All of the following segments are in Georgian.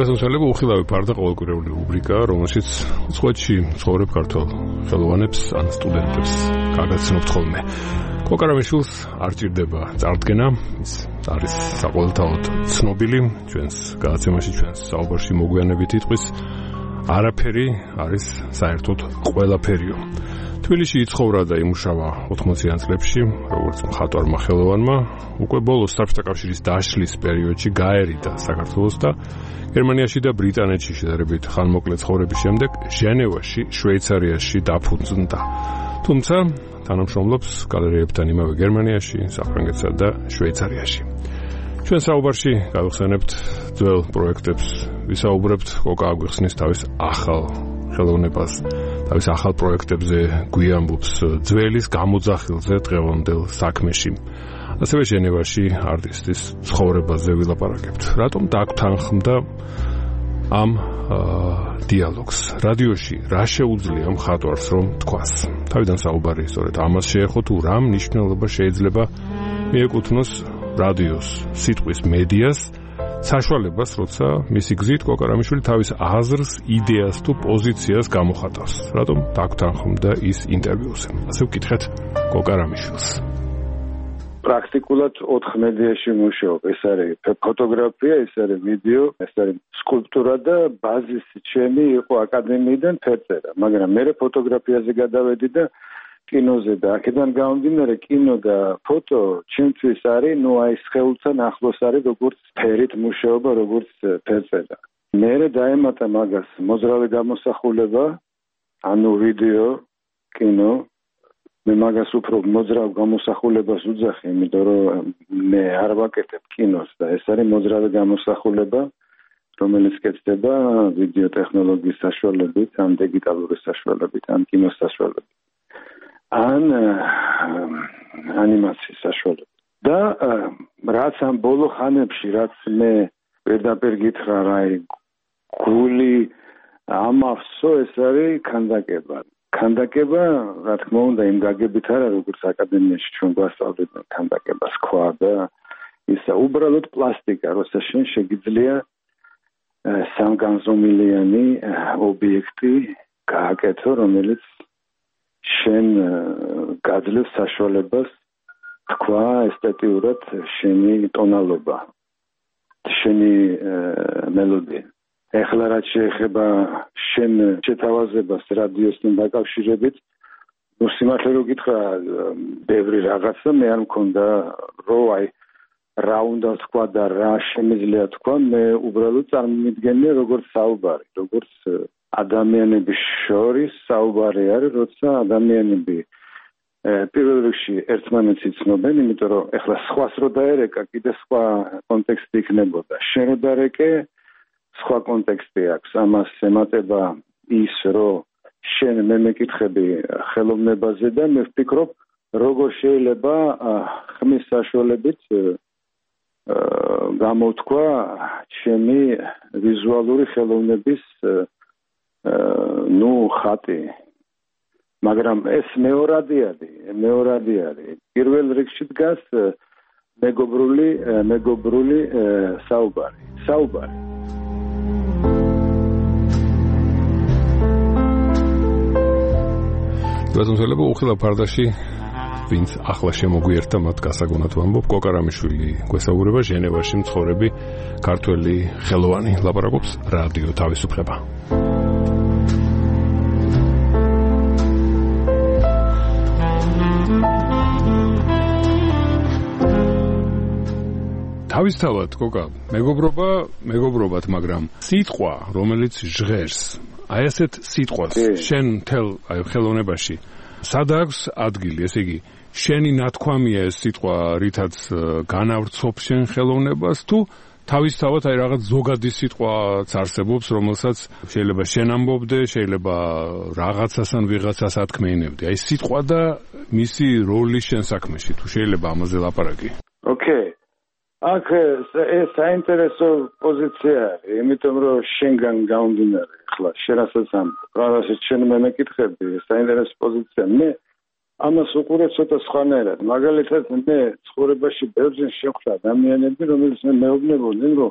პრესონსელები უხილავი ფარდა ყოველკვირეული რუბრიკა, რომელშიც უცხოეთში ცხოვრებ ქართველ ხელოვანებს ან სტუდენტებს გაგაცნობთ ხოლმე. კოკარამიშვილს არ ჭირდება წარდგენა, ის არის საყოველთაოდ ცნობილი, ჩვენს გადაცემაში, ჩვენს საუბარში მოგვიანებით იტყვის, არაფერი არის საერთოდ ყველაფერიო. თბილისში იცხოვრა და იმუშავა 80-იან წლებში, როგორც მხატვარმა ხელოვანმა, უკვე ბოლოს საბჭოთა კავშირის დაშლის პერიოდში გაერიდა საქართველოს და გერმანიაში და ბრიტანეთში შედარებით ხანმოკლე ცხოვრების შემდეგ ჟენევაში, შვეიცარიაში დაფუძნდა. თუმცა თანამშრომლობს გალერეებთან იმავე გერმანიაში, საფრანგეთსა და შვეიცარიაში. ჩვენ საუბარში გავიხსენებთ ძველ პროექტებს, ვისაუბრებთ კოკა აგვიხსნის თავის ახალ ხელოვნებას, თავის ახალ პროექტებზე გვიამბობს ძველის გამოძახილზე დღევანდელ საქმეში. ასევე ჟენევაში არტისტის ცხოვრებაზე ვილაპარაკებთ. რატომ დაგთანხმდა ამ დიალოგს? რადიოში რა შეუძლია მხატვარს რომ თქვას? თავიდან საუბარი სწორედ ამას შეეხო, თუ რა მნიშვნელობა შეიძლება მიეკუთვნოს რადიოს სიტყვის მედიას საშუალებას, როცა მისი გზით კოკარამიშვილი თავის აზრს, იდეას თუ პოზიციას გამოხატავს. რატომ დაგთანხმდა ის ინტერვიუზე? ასე ვკითხეთ კოკარამიშვილს. პრაქტიკულად 4 მედიაში მუშაობ. ეს არის ფოტოგრაფია, ეს არის ვიდეო, ეს არის სკულპტურა და ბაზისი ჩემი იყო აკადემიიდან ფერწერა. მაგრამ მე ფოტოგრაფიაზე გადავედი და კინოზე და აქედან გამომდინარე კინო და ფოტო ჩემთვის არის, აი სხეულთან ახლოს არის, როგორც ფერით მუშაობა, როგორც ფერწერა. მე დაემატა მაგას მოძრავი გამოსახულება, ანუ ვიდეო, კინო. მე მაგას უფრო მოძრავ გამოსახულებას ვუძახი, იმიტომ რომ მე არ ვაკეთებ კინოს და ეს არის მოძრავი გამოსახულება, რომელიც კეთდება ვიდეო ტექნოლოგიის საშუალებით, ან დიგიტალური საშუალებით, ან კინოს საშუალებით. ან ანიმაციის საშუალებით. და რაც ამ ბოლო ხანებში, რაც მე პირდაპირ გითხრა, გული ამავსო, ეს არის ქანდაკება. ქანდაკება, რა თქმა უნდა, იმ გაგებით არა, როგორც აკადემიაში ჩვენ გვასწავლებენ ქანდაკებას, ქვა და ისა უბრალოდ პლასტიკა, როცა შენ შეგიძლია სამგანზომილიანი ობიექტი გააკეთო, რომელიც შენ გაძლევს საშუალებას თქვა ესთეტიურად შენი ტონალობა, შენი მელოდია. ეხლა რაც შეეხება შენ შეთავაზებას რადიოსთან დაკავშირებით, სიმართლე რომ გითხრა, ბევრი რაღაცა მე არ მქონდა, რომ რა უნდა თქვა და რა შემიძლია თქვა, მე უბრალოდ წარმოვიდგენია როგორც საუბარი, როგორც ადამიანების შორის საუბარი არის, როცა ადამიანები პირველ რიგში ერთმანეთს იცნობენ, იმიტომ რომ ეხლა სხვას რო დაერეკა, კიდე სხვა კონტექსტი იქნებოდა. შენ რო დაერეკე, სხვა კონტექსტი აქვს. ამას ემატება ის, რომ შენ მე მეკითხები ხელოვნებაზე და მე ვფიქრობ, როგორ შეიძლება ხმის საშუალებით გამოთქვა ჩემი ვიზუალური ხელოვნების ხატი. მაგრამ ეს მეორადი არის. პირველ რიგში დგას მეგობრული საუბარი. პრეზენტაცია უხილავ ფარდაში, ვინც ახლა შემოგვიერთა, მათ გასაგონად ვამბობ, კოკარამიშვილი გვესაუბრება ჟენევაში მცხოვრები ქართველი ხელოვანი, ლაპარაკობს რადიო თავისუფლება. თავისთავად, კოკა, მეგობრობათ, მაგრამ სიტყვა, რომელიც ჟღერს, აი ასეთ სიტყვას შენ თელ ხელოვნებაში სად აქვს ადგილი, ესე იგი შენი ნათქვამია ეს სიტყვა, რითაც განავრცობ შენ ხელოვნებას, თუ თავისთავად აი რაღაც ზოგადი სიტყვაც არსებობს, რომელსაც შეიძლება შენ ამბობდე, შეიძლება რაღაცას ან ვიღაცას ათქმეინებდე. აი სიტყვა და მისი როლი შენ საქმეში, თუ შეიძლება ამაზე ლაპარაკი. ოკეი. აქ ეს საინტერესო პოზიცია არის, იმიტომ რომ შენგან გამომდინარე, ხლა შენ რასაც ამბობ, რაღაცა შენ მე მეკითხები, საინტერესო პოზიცია. მე ამას უყურებ ცოტა სხვანაირად. მაგალითად, მე ცხოვრებაში ბევრჯერ შევხვდა ადამიანები, რომელიც მე მეუბნებოდნენ, რომ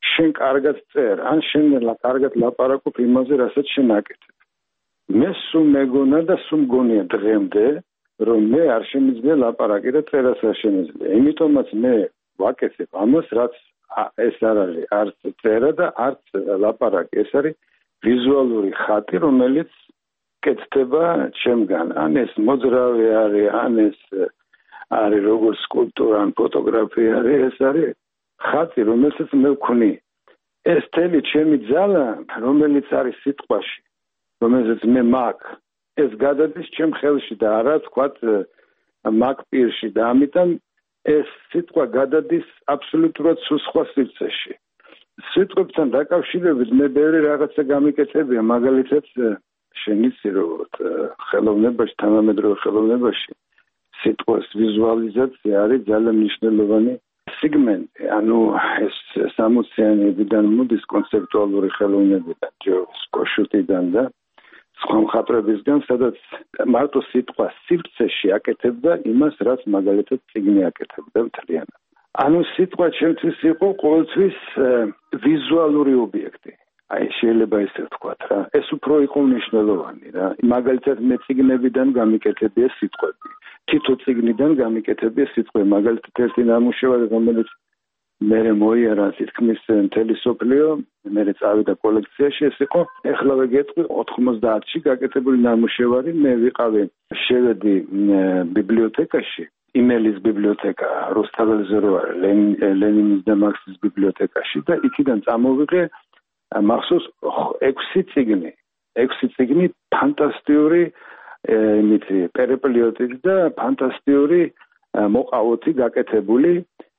შენ კარგად წერ, ან შენ კარგად ლაპარაკობ იმაზე, რასაც შენ აკეთებ. მე სულ მეგონა და სულ მგონია დღემდე, რომ მე არ შემიძლია ლაპარაკი და წერაც არ შემიძლია. იმიტომაც მე ვაკეთებ ამას, რაც ეს არ არის არც წერა და არც ლაპარაკი, ეს არის ვიზუალური ხატი, რომელიც კეთდება ჩემგან. ან ეს მოძრავი არის, ან ეს არის როგორც სკულპტურა, ან ფოტოგრაფია არის, ეს არის ხატი, რომელსაც მე ვქნი. ეს თელი ჩემი ძალა, რომელიც არის სიტყვაში, რომელსაც მე მაქვს, ეს გადადის ჩემ ხელში და არა თქვათ მაგ პირში და ამიტომ ეს სიტყვა გადადის აბსოლუტურად სხვა სივრცეში. სიტყვებთან დაკავშირებით მე ბევრი რაღაცა გამიკეთებია, მაგალითად შენიცი როგორც ხელოვნებაში, თანამედროვე ხელოვნებაში სიტყვის ვიზუალიზაცია არის ძალიან მნიშვნელოვანი სეგმენტი. ანუ ეს 60-იანებიდან მოდის კონცეპტუალური ხელოვნებიდან, ჯორჯ კოშუტიდან და სხვა მხატვრებისგან, სადაც მარტო სიტყვა სივრცეში აკეთებდა იმას, რაც მაგალითად წიგნი აკეთებდა მთლიანად. ანუ სიტყვა ჩემთვის იყო ყოველთვის ვიზუალური ობიექტი. აი შეიძლება ისე ვთქვათ რა. ეს უფრო იყო მნიშვნელოვანი რა. მაგალითად მე წიგნებიდან გამიკეთებია სიტყვები. თითო წიგნიდან გამიკეთებია სიტყვები. მაგალითად ერთი ნამუშევარი, რომელიც მე მოიარა თითქმის მთელი სოფლიო, მე წავიდა კოლექციაში, ეს იყო ეხლავე გეტყვი 90-ში გაკეთებული ნამუშევარი. მე ვიყავი შევედი ბიბლიოთეკაში, იმელის ბიბლიოთეკა, რუსთაველზე რო არის, ლენინის და მარქსის ბიბლიოთეკაში და იქიდან წამოვიღე მახსოვს 6 წიგნი. 6 წიგნი ფანტასტიკური იმითი პერიპლიოტით და ფანტასტიკური მოყავოთი გაკეთებული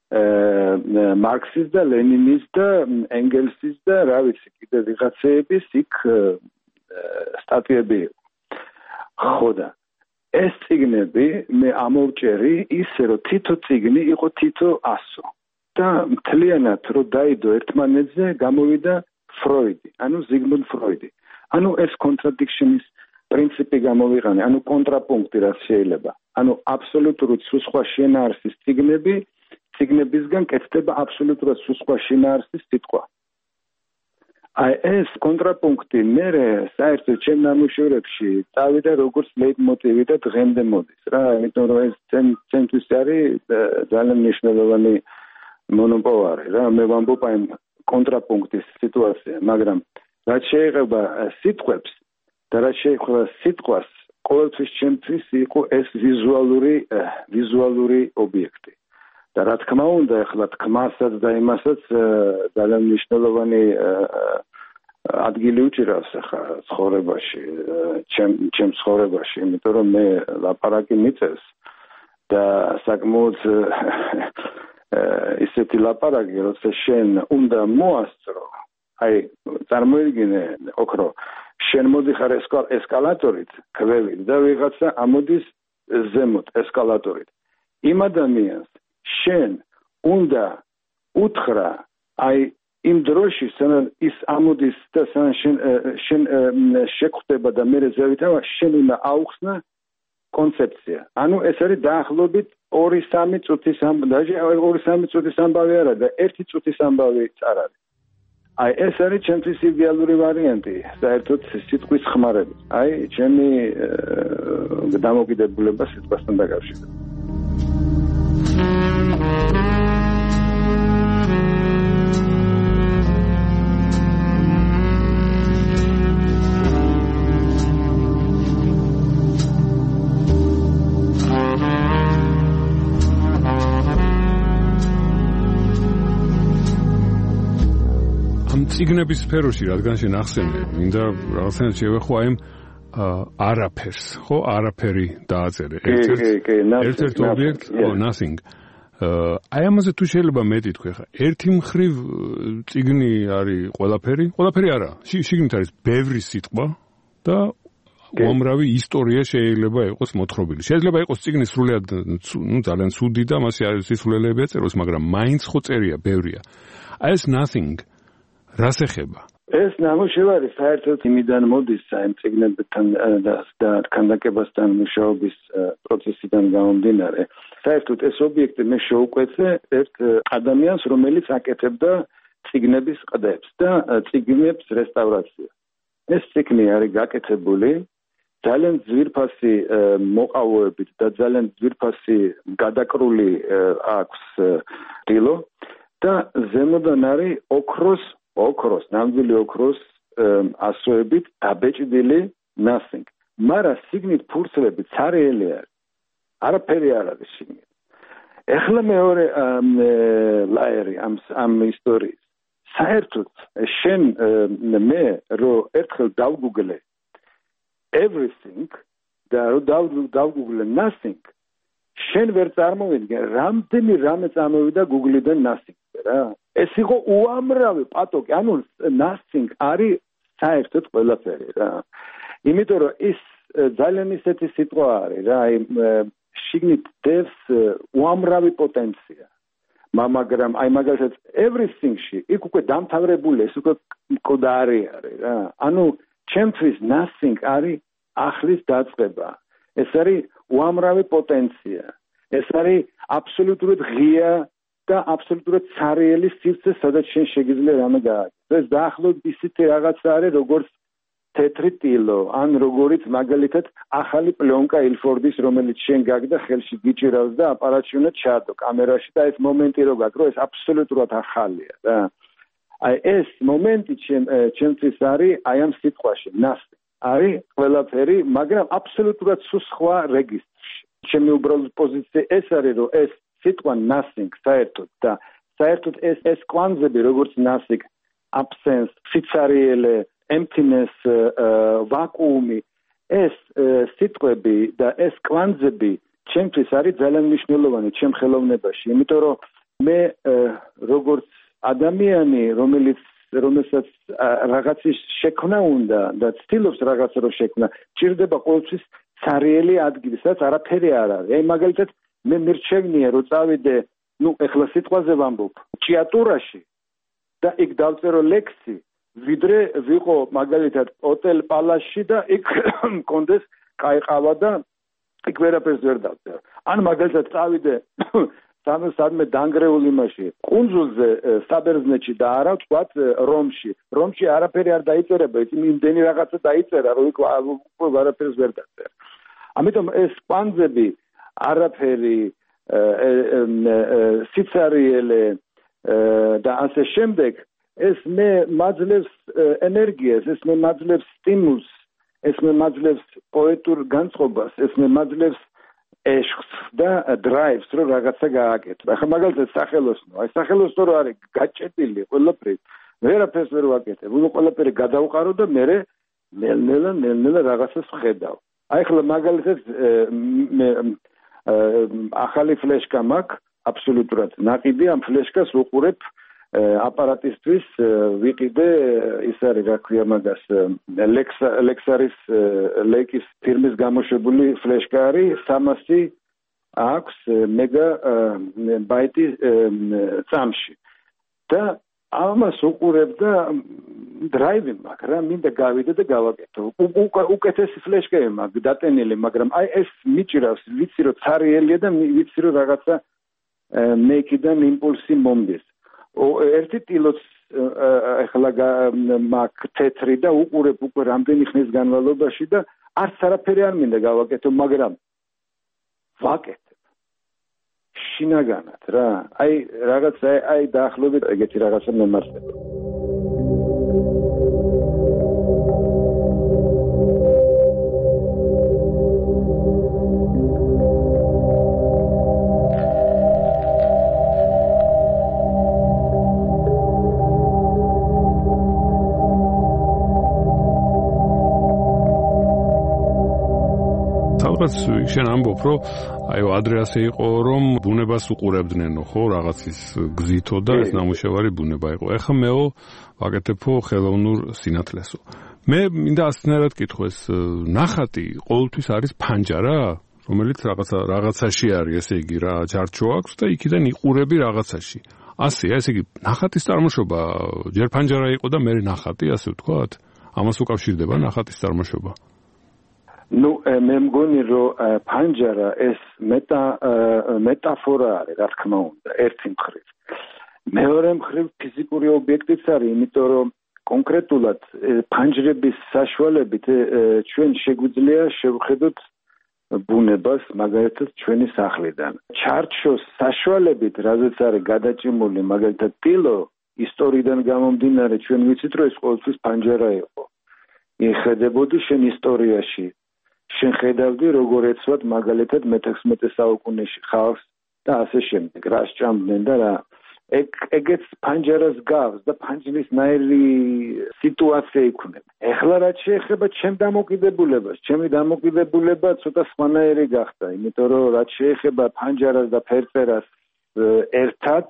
მარქსის და ლენინის და ენგელსის და რა ვიცი კიდე ვიღაცეების იქ სტატიები. ხო და ეს წიგნები მე ამოვჭერი ისე რომ თითო წიგნი იყო თითო 100 და მთლიანად რო დაიდო ერთმანეთზე გამოვიდა ფროიდი, ანუ ზიგმუნდ ფროიდი. ანუ ეს კონტრადიქშნის პრინციპი გამოვიყანე, ანუ კონტრაპუნქტი რაც შეიძლება. ანუ აბსოლუტურად სხვა შინაარსის წიგნებისგან კეთდება აბსოლუტურად სხვა შინაარსის სიტყვა. აი ეს კონტრაპუნქტი მე საერთოდ ჩემ ნამუშევრებში წავიდა როგორც ლეიტმოტივი და დღემდე მოდის რა, იმიტომ რომ ეს ჩემთვის არის ძალიან მნიშვნელოვანი მონოპოლარი რა. მე ვამბობ აი კონტრაპუნქტის სიტუაცია, მაგრამ რაც შეეხება სიტყვებს და რაც შეეხება სიტყვას, ყოველთვის ჩემთვის იყო ეს ვიზუალური ობიექტი. და რა თქმა უნდა, ახლა თქმასაც და იმასაც ძალიან მნიშვნელოვანი ადგილი უჭირავს ახლა ცხოვრებაში, ჩემ ცხოვრებაში, იმიტომ რომ მე ლაპარაკი მიწევს და საკმაოდ ისეთი ლაპარაკი, როცა შენ უნდა მოასწრო, აი წარმოიდგინე, ოქრო, შენ მოდიხარ ესკალატორით, ქვევით და ვიღაცა ამოდის ზემოთ ესკალატორით. იმ ადამიანს შენ უნდა უთხრა, აი იმ დროში, სანამ ის ამოდის და სანამ შენ შეგხვდება და მე ზევითავა, შენ უნდა აუხსნა კონცეფცია. ანუ ეს არის დაახლოებით 2-3 წუთის ამბავი, 2-3 წუთის ამბავი არა და 1 წუთის ამბავიც არ არის. აი ეს არის ჩემთვის იდეალური ვარიანტი, საერთოდ სიტყვის ხმარებით. აი ჩემი დამოკიდებულება სიტყვასთან დაკავშირებით. წიგნების სფეროში, რადგან შენ ახსენე, მინდა რაღაცნაირად შევეხო აი არაფერს, ხო, არაფერი დააწერე. ერთ-ერთ ობიექტ, nothing. აი ამაზე თუ შეიძლება მეტი თქვი ხა. ერთი მხრივ წიგნი არის ყველაფერი არა. შიგნით არის ბევრი სიტყვა და უამრავი ისტორია შეიძლება იყოს მოთხრობილი. შეიძლება იყოს წიგნი სრულად, ძალიან ცუდი და მასე არის სისულელეები ეწეროს, მაგრამ მაინც ხო წერია, ბევრია. აი ეს nothing რას ეხება? ეს ნამუშევარი საერთოდ იმიდან მოდის, აი წიგნებთან და ქანდაკებასთან მუშაობის პროცესიდან გამომდინარე. საერთოდ ეს ობიექტი მე შევუკვეცე ერთ ადამიანს, რომელიც აკეთებდა წიგნების ყდებს და წიგნებს რესტავრაცია. ეს წიგნი არის გაკეთებული ძალიან ძვირფასი მოყავოებით და ძალიან ძვირფასი გადაკრული აქვს დილო და ზემოდან არის ოქროს, ნამდვილი ოქროს ასოებით დაბეჭდილი nothing. მაგრამ სიგნით ფურცლები ცარიელი არის. არაფერი არ არის სიგნით. ეხლა მეორე ლაერი ამ ისტორიის. საერთოდ შენ მე რო ერთხელ დავგუგლე everything და რო დავგუგლე nothing შენ ვერ წარმოვიდგენ რამდენი რამე წამოვიდა Google-დან nothing რა. ეს იყო უამრავი პატოკი, ანუ nothing არის საერთოდ ყველაფერი რა. იმიტომ რომ ის ძალიან ისეთი სიტყვა არის რა, შიგნით დევს უამრავი პოტენცია. მაგრამ მაგალითად everything-ში იქ უკვე დამთავრებული ეს უკვე კოდარი არის რა. ანუ ჩემთვის nothing არის ახლის დაწყება. ეს არის უამრავი პოტენცია. ეს არის აბსოლუტურად ღია და აბსოლუტურად ცარიელი სივრცე, სადაც შენ შეგიძლია რამე გააკეთო. ეს დაახლოებით ისეთი რაღაცა არის, როგორც თეთრი ტილო, ან როგორიც მაგალითად ახალი პლიონკა ილფორდის, რომელიც შენ გაგდა ხელში გიჭირავს და აპარატში უნდა ჩაადო კამერაში და ეს მომენტი რო გაკრო, ეს აბსოლუტურად ახალია რა. აი ეს მომენტი ჩემთვის არის აი ამ სიტყვაში, nothing. არის ყველაფერი, მაგრამ აბსოლუტურად სხვა რეგისტრში. ჩემი უბრალოდ პოზიცია ეს არის, რომ ეს სიტყვა nothing საერთოდ და საერთოდ ეს კვანძები, როგორც nothing, absence, სიცარიელე, emptiness, ვაკუუმი, ეს სიტყვები და ეს კვანძები ჩემთვის არის ძალიან მნიშვნელოვანი ჩემ ხელოვნებაში, იმიტომ რომ მე როგორც ადამიანი, რომელსაც რაღაცის შექმნა უნდა და ცდილობს რაღაცა რომ შექმნა, ჭირდება ყოველთვის ცარიელი ადგილი, სადაც არაფერი არ არის. აი მაგალითად მე მირჩევნია რომ წავიდე, ეხლა სიტყვაზე ვამბობ, ჭიატურაში და იქ დავწერო ლექსი, ვიდრე ვიყო მაგალითად ოტელ პალასში და იქ მქონდეს კაიყავა და იქ ვერაფერს ვერ დავწერო. ან მაგალითად წავიდე სადმე დანგრეულ იმაში, კუნძულზე საბერძნეთში და არა ვთქვათ რომში. რომში არაფერი არ დაიწერება, იმდენი რაღაცა დაიწერა, რომ იქ არაფერს ვერ დაწერა. ამიტომ ეს კვანძები არაფერი, სიცარიელე და ასე შემდეგ, ეს მე მაძლევს ენერგიას, ეს მე მაძლევს სტიმულს, ეს მე მაძლევს პოეტურ განწყობას, ეს მე მაძლევს ეშხს და დრაივს, რომ რაღაცა გააკეთო. ახლა მაგალითად სახელოსნო, აი სახელოსნო რო არის გაჭედილი ყველაფერი, ვერაფერს ვერ ვაკეთებ. ყველაფერი გადავყარო და მე ნელ-ნელა რაღაცას ვხედავ. აი ახლა მაგალითად ახალი ფლეშკა მაქვს, აბსოლუტურად ნაყიდი, ამ ფლეშკას ვუყურებ აპარატისთვის, ვიყიდე ის არის რა ქვია მაგას, ლექსარის ლეკის ფირმის გამოშვებული ფლეშკა არის, 300 აქვს მეგაბაიტი წამში. და ამას უყურებ და დრაივი მაქვს რა, მინდა გავიდე და გავაკეთო. უკეთესი ფლეშკები მაქვს დატენილი, მაგრამ აი ეს მიჭირავს, ვიცი რომ ცარიელია და ვიცი რომ რაღაცა მეიქიდან იმპულსი მომდის. ერთი ტილოც ახლა მაქვს თეთრი და უყურებ უკვე რამდენი ხნის განმავლობაში და არც არაფერი არ მინდა გავაკეთო, მაგრამ ვაკეთებ. შინაგანად რა. აი რაღაცა აი დაახლოებით ეგეთი რაღაცა მემარცხება. შენ ამბობ, რომ აიო ადრე ასე იყო, რომ ბუნებას უყურებდნენო, ხო, რაღაცის გზითო და ეს ნამუშევარი ბუნება იყო. ეხლა მეო ვაკეთებო ხელოვნურ სინათლესო. მე მინდა ასნერად კითხოს, ნახატი ყოველთვის არის ფანჯარა, რომელიც რაღაცაში არის, ესე იგი რა, ჯარჩო აქვს და იქიდან იყურები რაღაცაში. ასეა, ესე იგი, ნახატის წარმოშობა ჯერ ფანჯარა იყო და მე ნახატი, ასე ვთქვათ? ამას უკავშირდება ნახატის წარმოშობა? მე მგონი რომ ფანჯარა ეს მეტაფორა არის, რა თქმა უნდა, ერთი მხრივ. მეორე მხრივ ფიზიკური ობიექტიც არის, იმიტომ რომ კონკრეტულად ფანჯრების საშუალებით ჩვენ შეგვიძლია შევხედოთ ბუნებას, მაგალითად ჩვენი სახლიდან. ჩარჩოს საშუალებით, რადგან არის გადაჭიმული, მაგალითად ტილო ისტორიიდან გამომდინარე, ჩვენ ვიცით, რომ ეს ყოველთვის ფანჯარა იყო. იხედებოდი შენ ისტორიაში. შენ ხედავდი, როგორ ეცვად მაგალითად მე-16 საუკუნეში ხალხს და ასე შემდეგ. რა სჭამდნენ და რა. ეგეც ფანჯარას გავს და ფანჯრისნაირი სიტუაცია იქნება. ეხლა რაც შეეხება ჩემ დამოკიდებულებას, ჩემი დამოკიდებულება ცოტა სხვანაირი გახდა, იმიტომ რომ რაც შეეხება ფანჯარას და ფერწერას ერთად,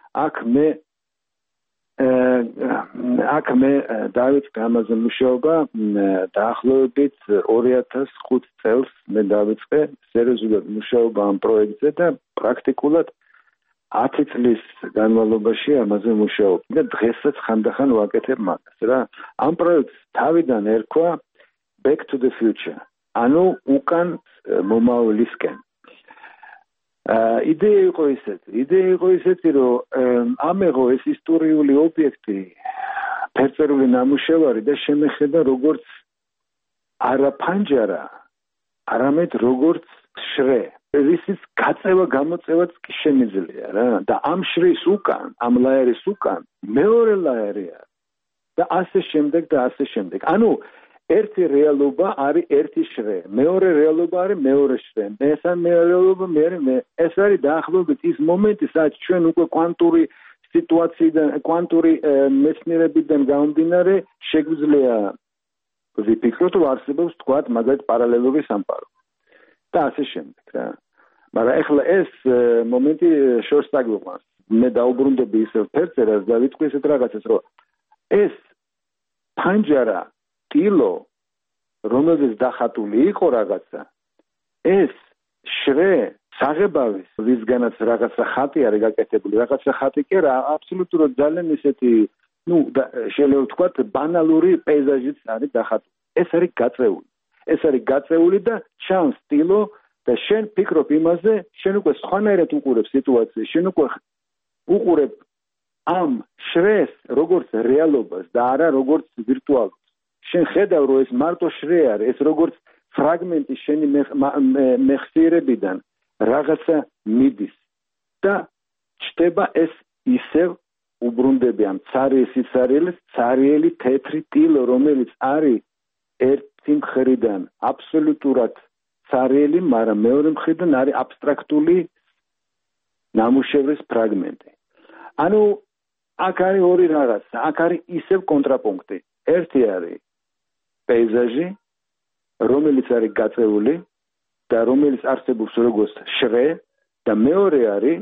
აქ მე დავიწყე ამაზე მუშაობა დაახლოებით 2005 წელს მე დავიწყე სერიოზულად მუშაობა ამ პროექტზე და პრაქტიკულად 10 წლის განმავლობაში ამაზე მუშაობ და დღესაც ხანდახან ვაკეთებ მაგას რა. ამ პროექტს თავიდან ერქვა Back to the Future. ანუ უკან მომავლისკენ. იდეა იყო ისეთი, რომ ამეღო ეს ისტორიული ობიექტი, ფერწერული ნამუშევარი და შემეხედა როგორც არა ფანჯარა, არამედ როგორც შრე. ისიც გამოწევაც კი შემიძლია რა და ამ შრის უკან, ამ ლაერის უკან მეორე ლაერია და ასე შემდეგ. ანუ ერთი რეალობა არის ერთი შრე, მეორე რეალობა არის მეორე შრე, მესამე რეალობა ეს არის დაახლოებით ის მომენტი, სადაც ჩვენ უკვე კვანტური სიტუაციიდან, კვანტური მეცნიერებიდან გამომდინარე შეგვიძლია ვიფიქროთ, რომ არსებობს თქვათ მაგალითად პარალელური სამყარო და ასე შემდეგ რა. მაგრამ ეხლა ეს მომენტი შორს დაგვიყვანს. მე დაუბრუნდები ისევ ფერწერას და ვიტყვი ესეთ რაღაცას, რომ ეს ფანჯარა ტილო, რომელზეც დახატული იყო რაღაცა, ეს შრე საღებავის, ვისგანაც რაღაცა ხატი არის გაკეთებული, რაღაცა ხატი კი არა, აბსოლუტურად ძალიან ისეთი, შეიძლება ვთქვათ, ბანალური პეიზაჟიც არის დახატული. ეს არის გაწეული და ჩანს ტილო და შენ ფიქრობ იმაზე, შენ უკვე სხვანაირად უყურებ სიტუაციას, შენ უკვე უყურებ ამ შრეს როგორც რეალობას და არა როგორც ვირტუალურს. შენ ხედავ, რომ ეს მარტო შრე არის, ეს როგორც ფრაგმენტი შენი მეხსიერებიდან რაღაცა მიდის და ჩდება ეს ისევ უბრუნდები ამ ცარიელი თეთრი ტილო, რომელიც არის ერთი მხრიდან აბსოლუტურად ცარიელი, მაგრამ მეორე მხრიდან არის აბსტრაქტული ნამუშევრის ფრაგმენტი. ანუ აქ არის ორი რაღაცა, აქ არის ისევ კონტრაპუნქტი. ერთი არის პეიზაჟი, რომელიც არის გაწეული და რომელიც არსებობს როგორც შრე და მეორე არის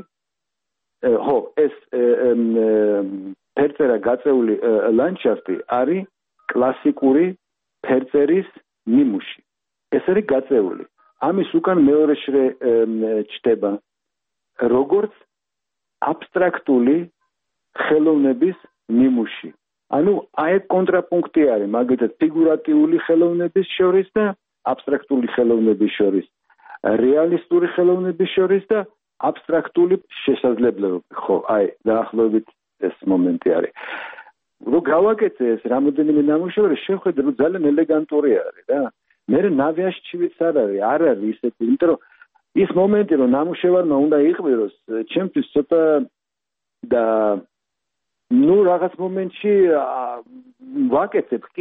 ეს ფერწერა გაწეული ლანდშაფტი არის კლასიკური ფერწერის ნიმუში. ეს არის გაწეული. ამის უკან მეორე შრე ჩდება როგორც აბსტრაქტული ხელოვნების ნიმუში. ანუ აი კონტრაპუნქტი არის მაგალითად ფიგურატიული ხელოვნების შორის და აბსტრაქტული ხელოვნების შორის, რეალისტური ხელოვნების შორის და აბსტრაქტული შესაძლებლობები. ხო, აი დაახლოებით ეს მომენტი არის. რო გავაკეთე ეს რამოდენიმე ნამუშევარი, შევხედე რომ ძალიან ელეგანტური არის რა. მე ნავიაშჩივიც არ არის ისეთი, იმიტომ რომ ის მომენტი რომ ნამუშევარმა უნდა იყვიროს, ჩემთვის ცოტა და რაღაც მომენტში ვაკეთებ კი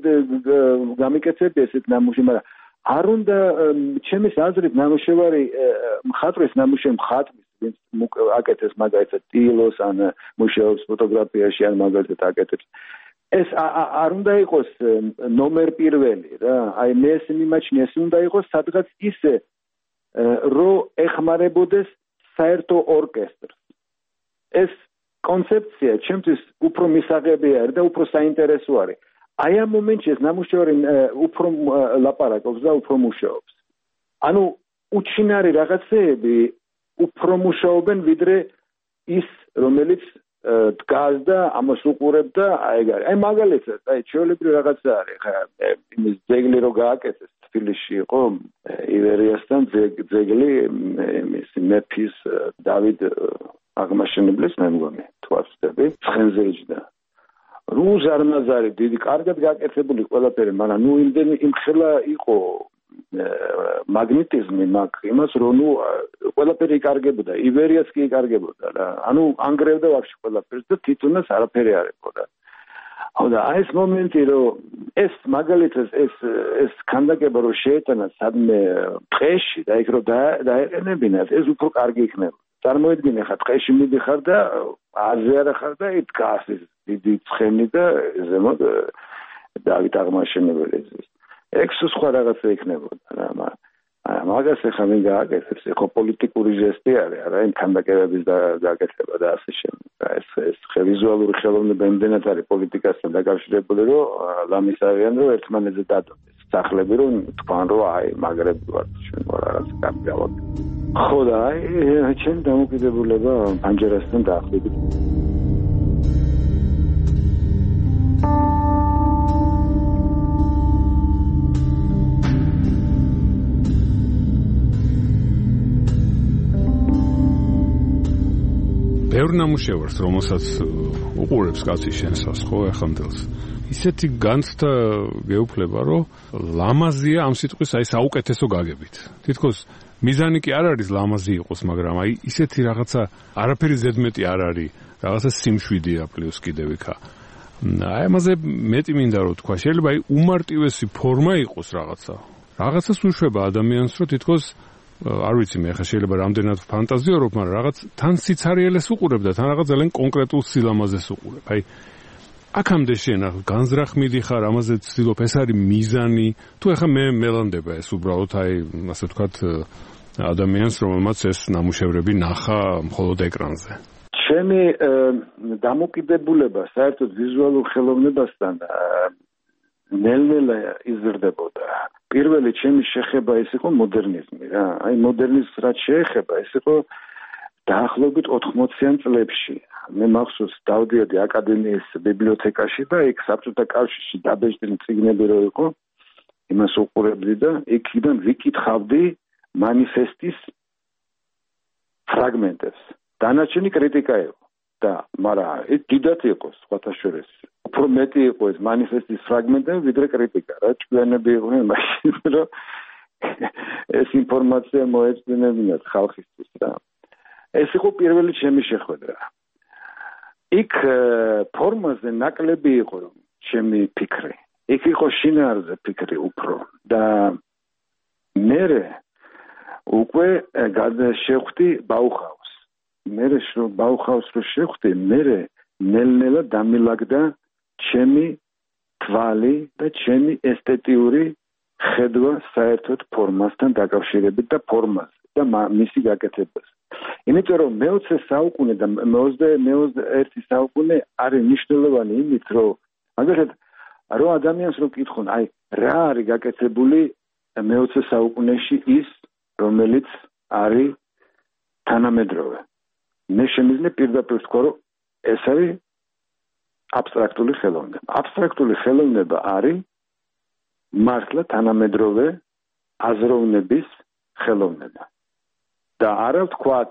გამიკეთებ ესეთ ნამუშევარი, მაგრამ არ უნდა ჩემის აზრით ნამუშევარი მხატვრის ნამუშევარი ვინც აკეთებს მაგალითად ტილოს ან მუშაობს ფოტოგრაფიაში ან მაგალითად აკეთებს ეს არ უნდა იყოს ნომერ პირველი რა. აი მე ეს მიმაჩნია, ეს უნდა იყოს სადღაც ისე რომ ეხმარებოდეს საერთო ორკესტრს. ეს კონცეფცია ჩემთვის უფრო მისაღები არის და უფრო საინტერესო არის. აი ამ მომენტში ეს ნამუშევარი უფრო ლაპარაკობს და უფრო მუშაობს. ანუ უჩინარი რაღაცეები უფრო მუშაობენ ვიდრე ის, რომელიც დგას და ამას უყურებ და აი მაგალითად, აი ჩვეულებრივი რაღაცა არის. ხა იმის ძეგლი რო გააკეთეს თბილისში იყო ივერიასთან ძეგლი, იმის მეფის დავით აღმაშენებლის მე მგონი თვალწები ცხენზე იჯდა რუზარნაზარი დიდი კარგად გაკეთებული ყველაფერი მაგრამ ნუ იმდენი იმხელა იყო მაგნეტიზმი მაგ იმას რომ ნუ ყველაფერი იკარგებოდა ივერიაც კი იკარგებოდა რა ანუ ანგრევდა ვაფშე ყველაფერს და თვითონაც არაფერი არ ეყოდა და აი ეს მომენტი რომ ეს მაგალითად ეს ქანდაკება რომ შეეტანა სადმე ტყეში და იქ რომ დაეყენებინათ ეს უფრო კარგი იქნება წარმოიდგინე ხა ტყეში მიდიხარ და აზე არა ხარ და იქ დგას ეს დიდი ცხენი და ზემოთ დავით აღმაშენებელი ეს ექსო სხვა რაღაცა იქნებოდა რა მაგას ახლა ვინ გააკეთებს ეხო პოლიტიკური ჟესტი არის არა იმ ქანდაკებების გაკეთება და ასე შემდეგ ეს ვიზუალური ხელოვნება იმდენად არის პოლიტიკასთან დაკავშირებული რომ ლამის არიან რომ ერთმანეთზე დადოდეს სახლები რომ თქვან რომ აი მაგრები ვართ ჩვენ რაღაც გამგავად ხო და აი ჩემ დამოკიდებულება პანჯერასთან დაახლოებით ბევრ ნამუშევარს, რომელსაც უყურებს კაცი შენსას, ხო, ეხამდელს. ისეთი განცდა გეუფლება, რომ ლამაზია ამ სიტყვის აი საუკეთესო გაგებით. თითქოს მიზანი კი არ არის ლამაზი იყოს, მაგრამ აი ისეთი რაღაცა არაფერი ზედმეტი არ არის, რაღაცა სიმშვიდეა პლუს კიდევ იქა. აი ამაზე მეტი მინდა რომ თქვა, შეიძლება აი უმარტივესი ფორმა იყოს რაღაცა. რაღაცას უშვება ადამიანს, რომ თითქოს არ ვიცი მე ხა შეიძლება რამდენად ფანტაზიორობ, მაგრამ რაღაც თან სიცარიელეს უყურებ და თან რაღაც ძალიან კონკრეტულ სილამაზეს უყურებ. აი აქამდე შენ განზრახ მიდიხარ, ამაზე ცდილობ, ეს არის მიზანი, თუ ეხა მე მელანდება ეს უბრალოდ აი ასე ვთქვათ ადამიანს, რომელმაც ეს ნამუშევრები ნახა მხოლოდ ეკრანზე. ჩემი დამოკიდებულება საერთოდ ვიზუალურ ხელოვნებასთან ნელ-ნელა იზრდებოდა. პირველი ჩემი შეხება ეს იყო მოდერნიზმი რა. აი მოდერნიზმს რაც შეეხება, ეს იყო დაახლოებით 80-იან წლებში. მე მახსოვს დავდიოდი აკადემიის ბიბლიოთეკაში და იქ საბჭოთა კავშირში დაბეჭდილი წიგნები რო იყო, იმას უყურებდი და იქიდან ვიკითხავდი მანიფესტის ფრაგმენტებს. დანარჩენი კრიტიკა იყო და მაგრამ ეს დიდად იყო სხვათა შორის. უფრო მეტი იყო ეს მანიფესტის ფრაგმენტები ვიდრე კრიტიკა რა ჭკვიანები იყვნენ მაშინ რომ ეს ინფორმაცია მოეწინებინათ ხალხისთვის რა. ეს იყო პირველი ჩემი შეხვედრა. იქ ფორმაზე ნაკლები იყო ჩემი ფიქრი. იქ იყო შინაარზე ფიქრი უფრო და მე უკვე გადაშევხვდი ბაუჰაუს. მე ბაუჰაუს რო შევხვდი, მე ნელ-ნელა დამილაგდა ჩემი თვალი და ჩემი ესთეტიური ხედვა საერთოდ ფორმასთან დაკავშირებით და ფორმაზე და მისი გაკეთებას. იმიტომ რომ მე-20 საუკუნე და მე-21 საუკუნე არის მნიშვნელოვანი იმით, რომ მაგალითად რომ ადამიანს რო კითხონ, აი რა არის გაკეთებული მე-20 საუკუნეში ის, რომელიც არის თანამედროვე. მე შემიძლია პირდაპირ ვთქვა, რომ ეს არის აბსტრაქტული ხელოვნება. აბსტრაქტული ხელოვნება არის მართლა თანამედროვე აზროვნების ხელოვნება. და არა ვთქვათ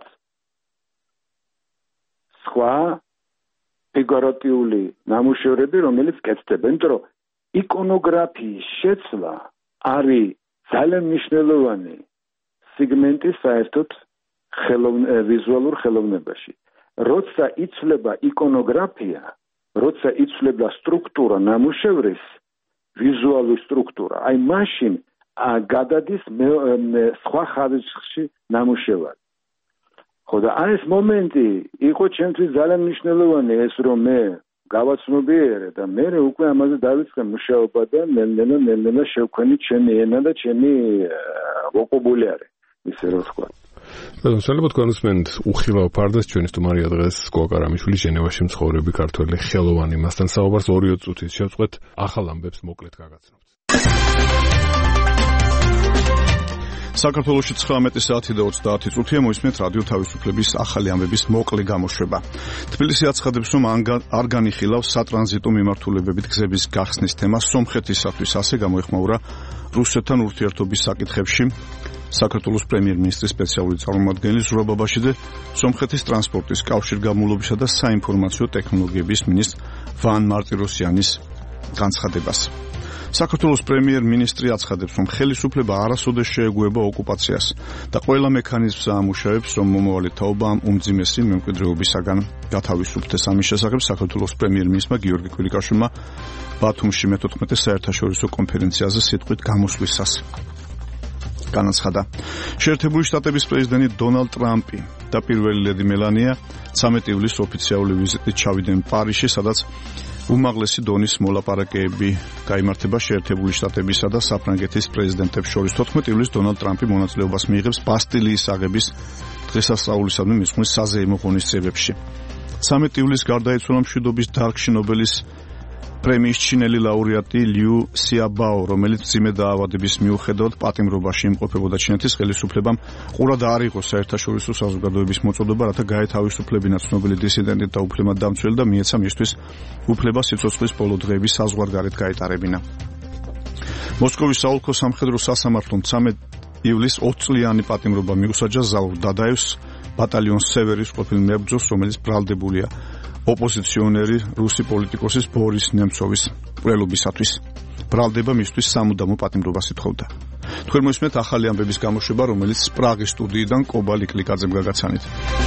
სხვა ფიგურატიული ნამუშევრები, რომელიც კეთდება, იმიტომ რომ იკონოგრაფიის შეცვლა არის ძალიან მნიშვნელოვანი სეგმენტი საერთოდ ვიზუალურ ხელოვნებაში. როცა იცვლება იკონოგრაფია, როცა იცვლება სტრუქტურა ნამუშევრის, ვიზუალური სტრუქტურა, აი მაშინ გადადის სხვა ხარისხში ნამუშევარი. ხო და აი ეს მომენტი იყო ჩემთვის ძალიან მნიშვნელოვანი, ეს რომ მე გავაცნობიერე და მე უკვე ამაზე დავიწყე მუშაობა და ნელ-ნელა შევქმნი ჩემი ენა და ჩემი ვოკაბულარი, ისე რომ ვთქვა. შეიძლება თქვენ უსმენთ უხილავ ფარდას ჩვენი სტუმარია დღეს კოკარამიშვილი ჟენევაში მცხოვრები ქართველი ხელოვანი. მასთან საუბარს 2 წუთით შევწყვეთ, ახალ ამბებს მოკლედ გაგაცნობთ. საქართველოში 19 საათი და 30 წუთია მოისმენთ რადიო თავისუფლების ახალი ამბების მოკლე გამოშვება. თბილისი აცხადებს, რომ არ განიხილავს სატრანზიტო მიმართულებებით გზების გახსნის თემას სომხეთისათვის, ასე გამოეხმაურა რუსეთთან ურთიერთობის საკითხებში საქართველოს პრემიერ-მინისტრის სპეციალური წარმომადგენელი ზურაბ ბაბაშიძე სომხეთის ტრანსპორტის კავშირგაბმულობისა და საინფორმაციო ტექნოლოგიების მინისტრ ვან მარტიროსიანის განცხადებას. საქართველოს პრემიერ-მინისტრი აცხადებს, რომ ხელისუფლება არასოდეს შეეგუება ოკუპაციას და ყველა მექანიზმს ამუშავებს, რომ მომავალი თაობა ამ უმძიმესი მემკვიდრეობისაგან გათავისუფლდეს. ამის შესახებ საქართველოს პრემიერ-მინისტრმა გიორგი კვირიკაშვილმა ბათუმში მე-14 საერთაშორისო კონფერენციაზე სიტყვით გამოსვლისას განაცხადა. შეერთებული შტატების პრეზიდენტი დონალდ ტრამპი და პირველი ლედი მელანია 13 ივლისს ოფიციალური ვიზიტით ჩავიდნენ პარიზში, სადაც უმაღლესი დონის მოლაპარაკებები გაიმართება შეერთებული შტატებისა და საფრანგეთის პრეზიდენტებს შორის. 14 ივლისს დონალდ ტრამპი მონაწილეობას მიიღებს ბასტილიის აღების დღესასწაულისადმი მისვლის საზეიმო ღონისძიებებში. 13 ივლისს გარდაიცვალა მშვიდობის დარგში ნობელის პრემიის ჩინელი ლაურეატი ლიუ სიაბაო, რომელიც მძიმე დაავადების მიუხედავად პატიმრობაში იმყოფებოდა. ჩინეთის ხელისუფლებამ ყურად არ იყო საერთაშორისო საზოგადოების მოწოდება, რათა გაეთავისუფლებინა ცნობილი დისიდენტი და უფლებადამცველი და მიეცა მისთვის უფლება სიცოცხლის ბოლო დღეების საზღვარგარეთ გაეტარებინა. მოსკოვის საოლქო სამხედრო სასამართლომ 13 ივლისს 20 წლიანი პატიმრობა მიუსაჯა ზაურ დადაევს, ბატალიონს სევერის ყოფილ მებრძოლს, რომელიც ბრალდებულია ოპოზიციონერი რუსი პოლიტიკოსის ბორის ნემცოვის მკვლელობისათვის. ბრალდება მისთვის სამუდამო პატიმრობას ითხოვდა. თქვენ მოისმენთ ახალი ამბების გამოშვება, რომელიც პრაღის სტუდიიდან კობა ლიკლიკაძემ გაგაცანით.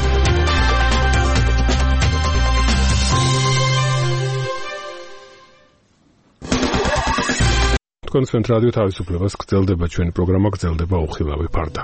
თქვენ სვენთ რადიო თავისუფლებას, გრძელდება ჩვენი პროგრამა, გრძელდება უხილავი ფარდა.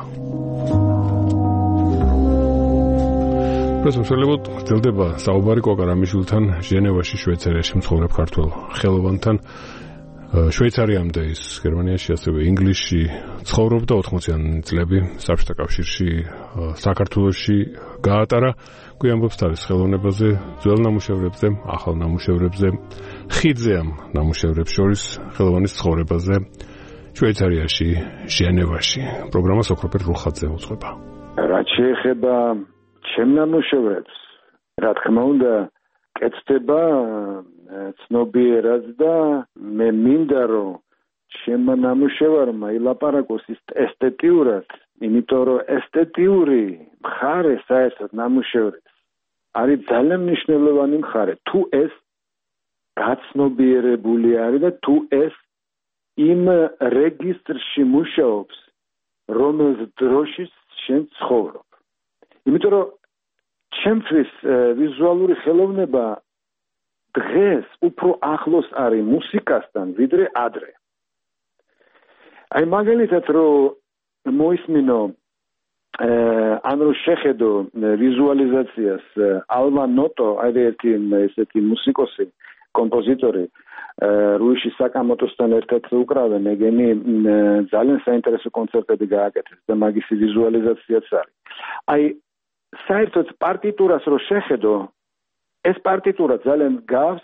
პრესმშელებოდ გრძელდება საუბარი კოკარამიშვილთან ჟენევაში, შვეიცარიაში მცხოვრებ ქართველ ხელოვანთან. შვეიცარიამდე ის გერმანიაში, ასევე ინგლისში ცხოვრობდა 80-იან წლები საბჭოთა კავშირში, საქართველოში გაატარა. გვიამბობს თავის ხელოვნებაზე, ძველ ნამუშევრებზე, ახალ ნამუშევრებზე, ხიდზე ამ ნამუშევრებს შორის ხელოვანის ცხოვრებაზე შვეიცარიაში, ჟენევაში. პროგრამას ოქროპერ რუხაძე უძღვება. რაც შეეხება ჩემ ნამუშევრებს, რა თქმა უნდა, კეთდება ცნობიერად და მე მინდა რომ ჩემ ნამუშევარმა ილაპარაკოს ესთეტიურად, იმიტომ რომ ესთეტიური მხარე საერთოდ ნამუშევრის არის ძალიან მნიშვნელოვანი მხარე. თუ ეს გაცნობიერებული არის და თუ ეს იმ რეგისტრში მუშაობს, რომელს დროშიც შენ ცხოვრობ. იმიტომ რომ ჩემთვის ვიზუალური ხელოვნება დღეს უფრო ახლოს არის მუსიკასთან, ვიდრე ადრე. აი მაგალითად რომ მოისმინო ან რომ შეხედო ვიზუალიზაციას ალვა ნოტო, ერთი ესეთი მუსიკოსი, კომპოზიტორი რუიში საკამოტოსთან ერთად უკრავენ, ეგენი ძალიან საინტერესო კონცერტები გააკეთეს და მაგისი ვიზუალიზაციაც არის. აი საერთოდ პარტიტურას რო შეხედო, ეს პარტიტურა ძალიან გავს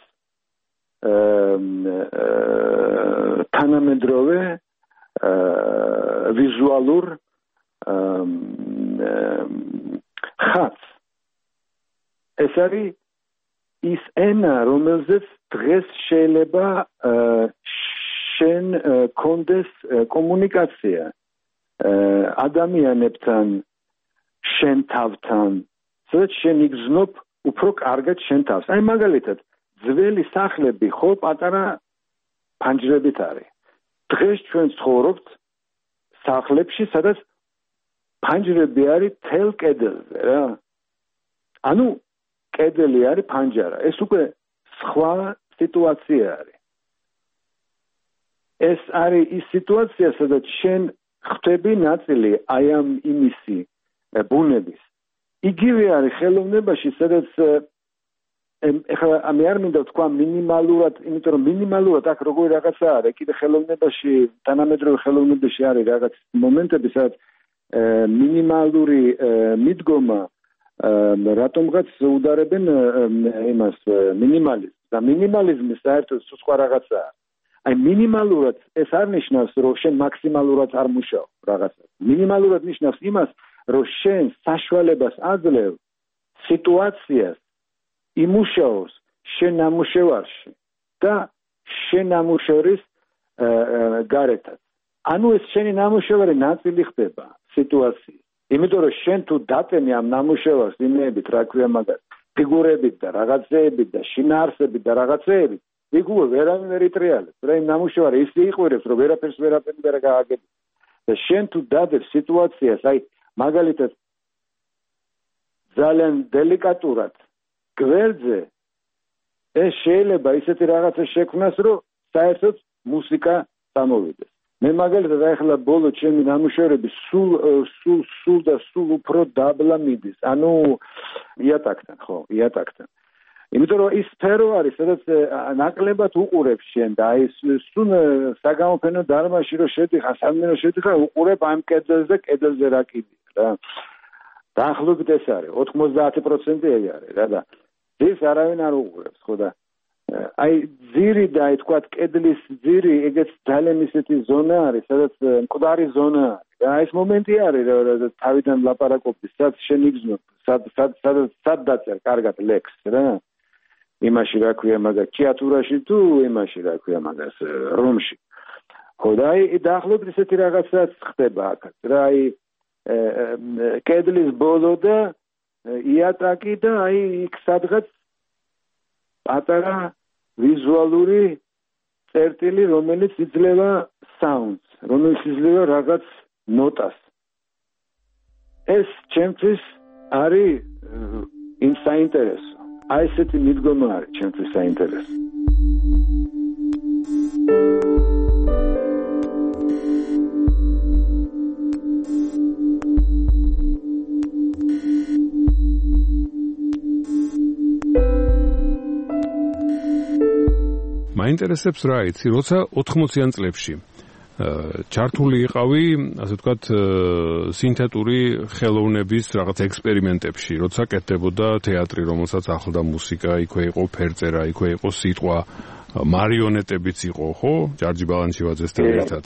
თანამედროვე ვიზუალურ ხატს. ეს არის ის ენა, რომელზეც დღეს შეიძლება შენ კონდეს კომუნიკაცია ადამიანებთან, შენ თავთან, სადაც შენ იგრძნობ უფრო კარგად შენ თავს. აი მაგალითად, ძველი სახლები ხო პატარა ფანჯრებით არის. დღეს ჩვენ ცხოვრობთ სახლებში, სადაც ფანჯრები არის თელ კედელზე რა. ანუ კედელი არის ფანჯარა. ეს უკვე სხვა სიტუაცია არის. ეს არის ის სიტუაცია, სადაც შენ ხვდები ნაწილი აი ამ იმისი ბუნების. იგივე არის ხელოვნებაში, სადაც ეხლა მე არ მინდა თქვა მინიმალურად, იმიტომ რომ მინიმალურად აქ როგორი რაღაცა არის, კიდე ხელოვნებაში, თანამედროვე ხელოვნებაში არის რაღაც მომენტები, სადაც მინიმალური მიდგომა რატომღაც უდარებენ იმას მინიმალიზმს. და მინიმალიზმი საერთოდ სხვა რაღაცაა. აი მინიმალურად ეს არ ნიშნავს, რომ შენ მაქსიმალურად არ მუშაობ რაღაცას. მინიმალურად ნიშნავს იმას, რომ შენ საშუალებას აძლევ სიტუაციას იმუშაოს შენ ნამუშევარში და შენ ნამუშევრის გარეთაც. ანუ ეს შენი ნამუშევარი ნაწილი ხდება სიტუაციის. იმიტომ რომ შენ თუ დატენი ამ ნამუშევარს იმეებით, რა ქვია მაგას, ფიგურებით და რაღაცეებით და შინაარსებით და რაღაცეებით, იქ უკვე ვერავინ ვერ იტრიალებს. რა იმ ნამუშევარი ისე იყვირებს, რომ ვერაფერს ვერ გააგებს. და შენ თუ დადებ სიტუაციას, აი მაგალითად ძალიან დელიკატურად გვერდზე ეს შეიძლება ისეთი რაღაცა შექმნას, რომ საერთოდ მუსიკა წამოვიდეს. მე მაგალითად ახლა ბოლო ჩემი ნამუშევრები სულ უფრო დაბლა მიდის. ანუ იატაკთან, ხო, იატაკთან. იმიტომ რომ ის სფერო არის, სადაც ნაკლებად უყურებს შენ და აი სულ საგამოფენო დარბაზში რომ შედიხარ, სამდინარო შედიხარ, უყურებ ამ კედელზე რა კიდია რა. დაახლოებით ეს არის 90% არის რა და ეს არავინ არ უყურებს, ხო და აი ძირი და აი თქვა კედლის ძირი, ეგეც ძალიან ისეთი ზონა არის, სადაც მკვდარი ზონა არის. და ეს მომენტი არის, რომ თავიდან ლაპარაკობდი, სადაც შენ იგზნობ, სად დაწერ კარგად ლექს რა. იმაში რა ქვია მაგას, თეატრში თუ იმაში რა ქვია მაგას, რომში. ხო და აი დაახლოებით ესეთი რაღაცაც ხდება აქაც. რა აი კედლის ბოლო და იატაკი და აი იქ სადღაც პატარა ვიზუალური წერტილი, რომელიც იძლევა საუნდს, რომელიც იძლევა რაღაც ნოტას. ეს ჩემთვის არის საინტერესო. აი ესეთი მიდგომა არის ჩემთვის საინტერესო. მაინტერესებს რა იცი, როცა 80-იან წლებში ჩართული იყავი, ასე ვთქვათ, სინთეტური ხელოვნების რაღაც ექსპერიმენტებში, როცა კეთდებოდა თეატრი, რომელსაც ახლდა მუსიკა, იქვე იყო ფერწერა, იქვე იყო სიტყვა, მარიონეტებიც იყო, ხო? ჯარჯი ბალანჩივაძესთან ერთად.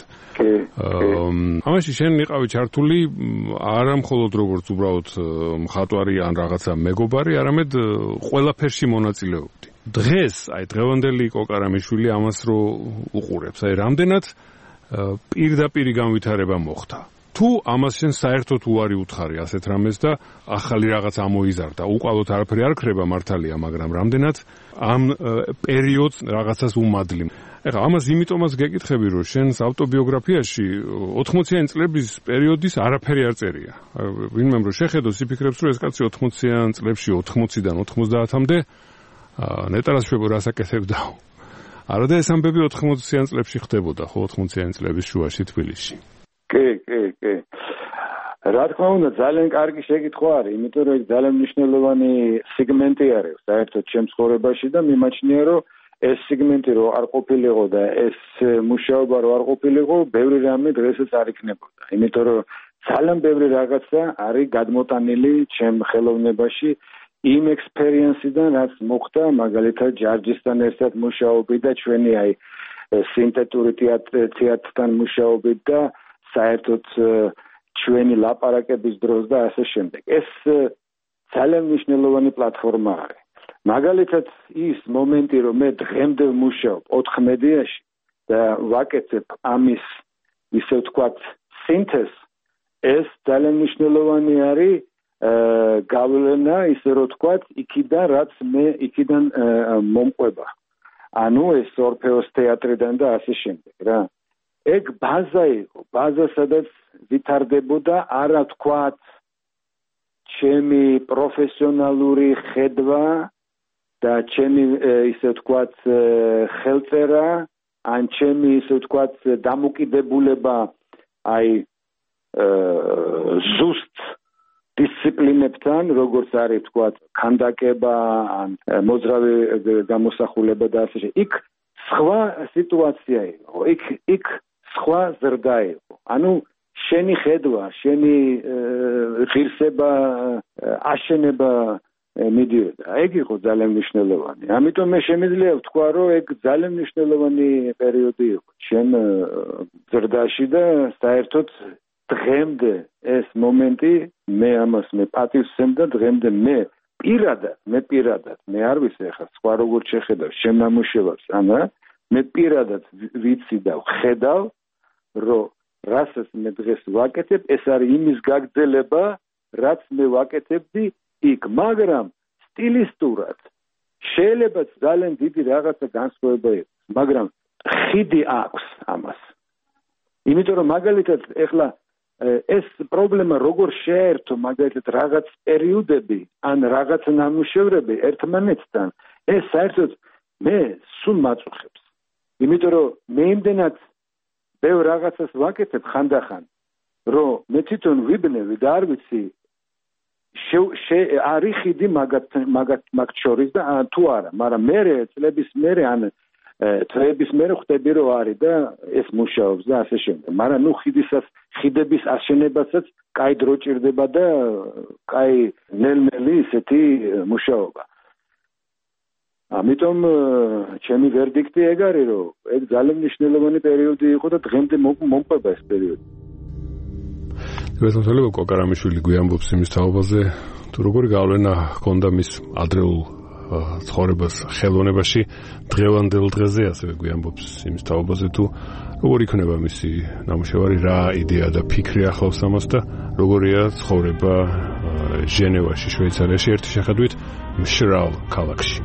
ამაში შენ იყავი ჩართული არა მხოლოდ როგორც უბრალოდ მხატვარი ან რაღაცა მეგობარი, არამედ ყველაფერში მონაწილეობდი. დღეს, აი დღევანდელი კოკარამიშვილი ამას რო უყურებს, აი რამდენად პირდაპირი განვითარება მოხდა. თუ ამას შენ საერთოდ უარი უთხარი ასეთ რამეს და ახალი რაღაც ამოიზარდა, უყალოდ არაფერი არ ქრება მართალია, მაგრამ რამდენად ამ პერიოდს რაღაცას უმადლი. ეხლა ამას იმიტომაც გეკითხები, რომ შენს ავტობიოგრაფიაში 80-იანი წლების პერიოდის არაფერი არ წერია. ვინმე რომ შეხედოს, იფიქრებს, რომ ეს კაცი 80-იან წლებში 80-დან 90-მდე ნეტარას შვებო რასაკეთებდა. არა და ეს ამბები 80-იან წლებში ხდებოდა, ხო 80-იანი წლების შუაში თბილისში. კი. რა თქმა უნდა, ძალიან კარგი შეკითხვა არის, იმიტომ რომ ეს ძალიან მნიშვნელოვანი სეგმენტი არის საერთოდ ჩემს ცხოვრებაში და მიმაჩნია, რომ ეს სეგმენტი რო არ ყოფილიყო და ეს მუშაობა რო არ ყოფილიყო, ბევრი რამე დღესაც არ იქნებოდა. იმიტომ რომ ძალიან ბევრი რაღაცა არის გადმოტანილი ჩემ ხელოვნებაში იმ ექსპერიენსიდან, რაც მოხდა მაგალითად ჯარჯისთან ერთად მუშაობით და ჩვენი აი სინთეტური თეატრთან მუშაობით და საერთოდ ჩვენი ლაპარაკების დროს და ასე შემდეგ. ეს ძალიან მნიშვნელოვანი პლატფორმა არის. მაგალითად ის მომენტი, რომ მე დღემდე ვმუშაობ 4 მედიაში და ვაკეთებ ამის ისე ვთქვათ სინთეზს, ეს ძალიან მნიშვნელოვანი არის გავლენა, ისე რომ ვთქვათ, იქიდან რაც მე იქიდან მომყვება. ანუ ეს ორფეოს თეატრიდან და ასე შემდეგ რა. ეგ ბაზა იყო, ბაზა სადაც ვითარდებოდა არა ვთქვათ ჩემი პროფესიონალური ხედვა და ჩემი ისე ვთქვათ ხელწერა, ან ჩემი ისე ვთქვათ დამოკიდებულება აი ზუსტ დისციპლინებთან, როგორც არის ვთქვათ ქანდაკება, ან მოძრავი გამოსახულება და ასე შემდეგ. იქ სხვა სიტუაცია იყო, იქ სხვა ზრდა იყო. ანუ შენი ხედვა, შენი ღირსება, აშენება მიდიოდა. ეგ იყო ძალიან მნიშვნელოვანი. ამიტომ მე შემიძლია ვთქვა, რომ ეგ ძალიან მნიშვნელოვანი პერიოდი იყო ჩემ ზრდაში და საერთოდ დღემდე ეს მომენტი მე ამას მე პატივს ვცემ და დღემდე მე პირადად მე არ ვიცი ახლა სხვა როგორ შეხედავ შემნამუშევარს, ანა მე პირადად ვიცი და ვხედავ, რომ რასაც მე დღეს ვაკეთებ, ეს არის იმის გაგრძელება, რაც მე ვაკეთებდი იქ, მაგრამ სტილისტურად შეიძლება ძალიან დიდი რაღაცა განსხვავება იყოს, მაგრამ ხიდი აქვს ამას. იმიტომ რომ მაგალითად ეხლა ეს პრობლემა როგორ შეერთო მაგალითად რაღაც პერიოდები ან რაღაც ნამუშევრები ერთმანეთთან, ეს საერთოდ მე სულ მაწუხებს. იმიტომ რომ მე იმდენად ბევრ რაღაცას ვაკეთებ ხანდახან, რომ მე თვითონ ვიბნევი და არ ვიცი არის ხიდი მაგ შორის და თუ არა, მაგრამ მე წლების მერე ან თვეების მერე ხვდები რომ არის და ეს მუშაობს და ასე შემდეგ. მაგრამ ნუ ხიდების აშენებასაც კაი დრო ჭირდება და კაი ნელ-ნელი ისეთი მუშაობა. ამიტომ ჩემი ვერდიქტი ეგ არის, რომ ეგ ძალიან მნიშვნელოვანი პერიოდი იყო და დღემდე მომყვება ეს პერიოდი. ბატონო კოკარამიშვილი გვიამბობს იმის თაობაზე, თუ როგორი გავლენა ჰქონდა მის ადრეულ ცხოვრებას ხელოვნებაში დღევანდელ დღეზე, ასევე გვიამბობს იმის თაობაზე, თუ როგორ იქნება მისი ნამუშევარი, რა იდეა და ფიქრი ახლავს ამას და როგორია ცხოვრება ჟენევაში, შვეიცარიაში, ერთი შეხედვით მშრალ ქალაქში.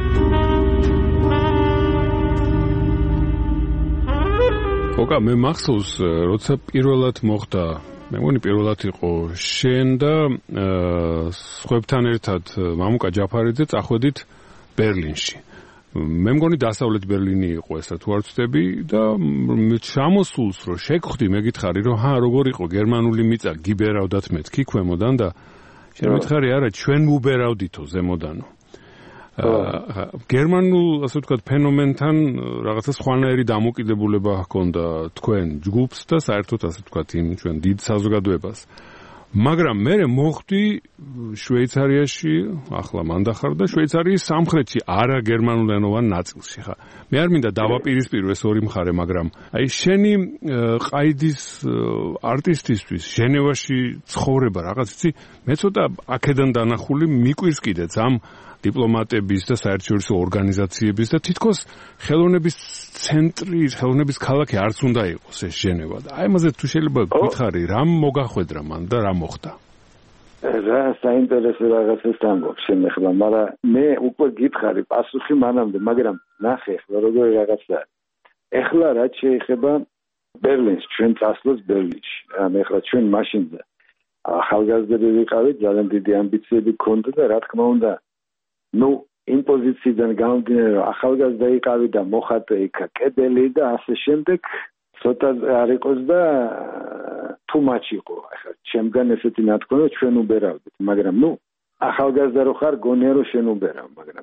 ოკა, მე მახსოვს, როცა პირველად მოხდა, მე მგონი პირველად იყო შენ და სხვებთან ერთად მამუკა ჯაფარიძე წახვედით ბერლინში. მე მგონი დასავლეთ ბერლინი იყო ესა თუ არ ვცდები და ჩამოსულს რომ შეგხვდი, მეკითხარი რომ როგორ იყო გერმანული მიწა, გიბერავდათ მეთქი ქვემოდან და შენ მითხარი არა, ჩვენ მუბერავდითო ზემოდანო. გერმანულ, ასე ვთქვათ, ფენომენთან რაღაცა სხვანაირი დამოკიდებულება ჰქონდა თქვენ ჯგუფს და საერთოდ ასე ვთქვათ იმ ჩვენ დიდ საზოგადოებას. მაგრამ მე მოხვდი შვეიცარიაში, ახლა მან დახარ და შვეიცარიის სამხრეთში არა გერმანულენოვან ნაწილში ხა. მე არ მინდა დავაპირისპირო ეს ორი მხარე, მაგრამ აი შენი ყაიდის არტისტისთვის ჟენევაში ცხოვრება რაღაც იცი, მე ცოტა აქედან დანახული მიკვირს კიდეც ამ დიპლომატების და საერთაშორისო ორგანიზაციების და თითქოს ხელოვნების ცენტრი, ხელოვნების ქალაქი არც უნდა იყოს ეს ჟენევა. და აი ამაზე თუ შეიძლება გითხარი, რა მოგახვედრა მან და რა მოხდა? რა საინტერესო რაღაცას ამბობ შენ ახლა, მაგრამ მე უკვე გითხარი პასუხი მანამდე, მაგრამ ნახე ახლა როგორი რაღაცა არის. ახლა რაც შეეხება ბერლინს, ჩვენ წასვლას ბერლინში. ახლა ჩვენ მაშინზე ახალგაზრდები ვიყავით, ძალიან დიდი ამბიციები გქონდა და რა თქმა უნდა ნუ იმ პოზიციიდან გამომდინარე რომ ახალგაზრდა იყავი და მოხატე იქ კედელი და ასე შემდეგ ცოტა არ იყოს და too much იყო. ახლა ჩემგან ესეთი ნათქვამი ჩვენ უბერავდით, მაგრამ ნუ ახალგაზრდა რო ხარ გონია რომ შენ უბერავ, მაგრამ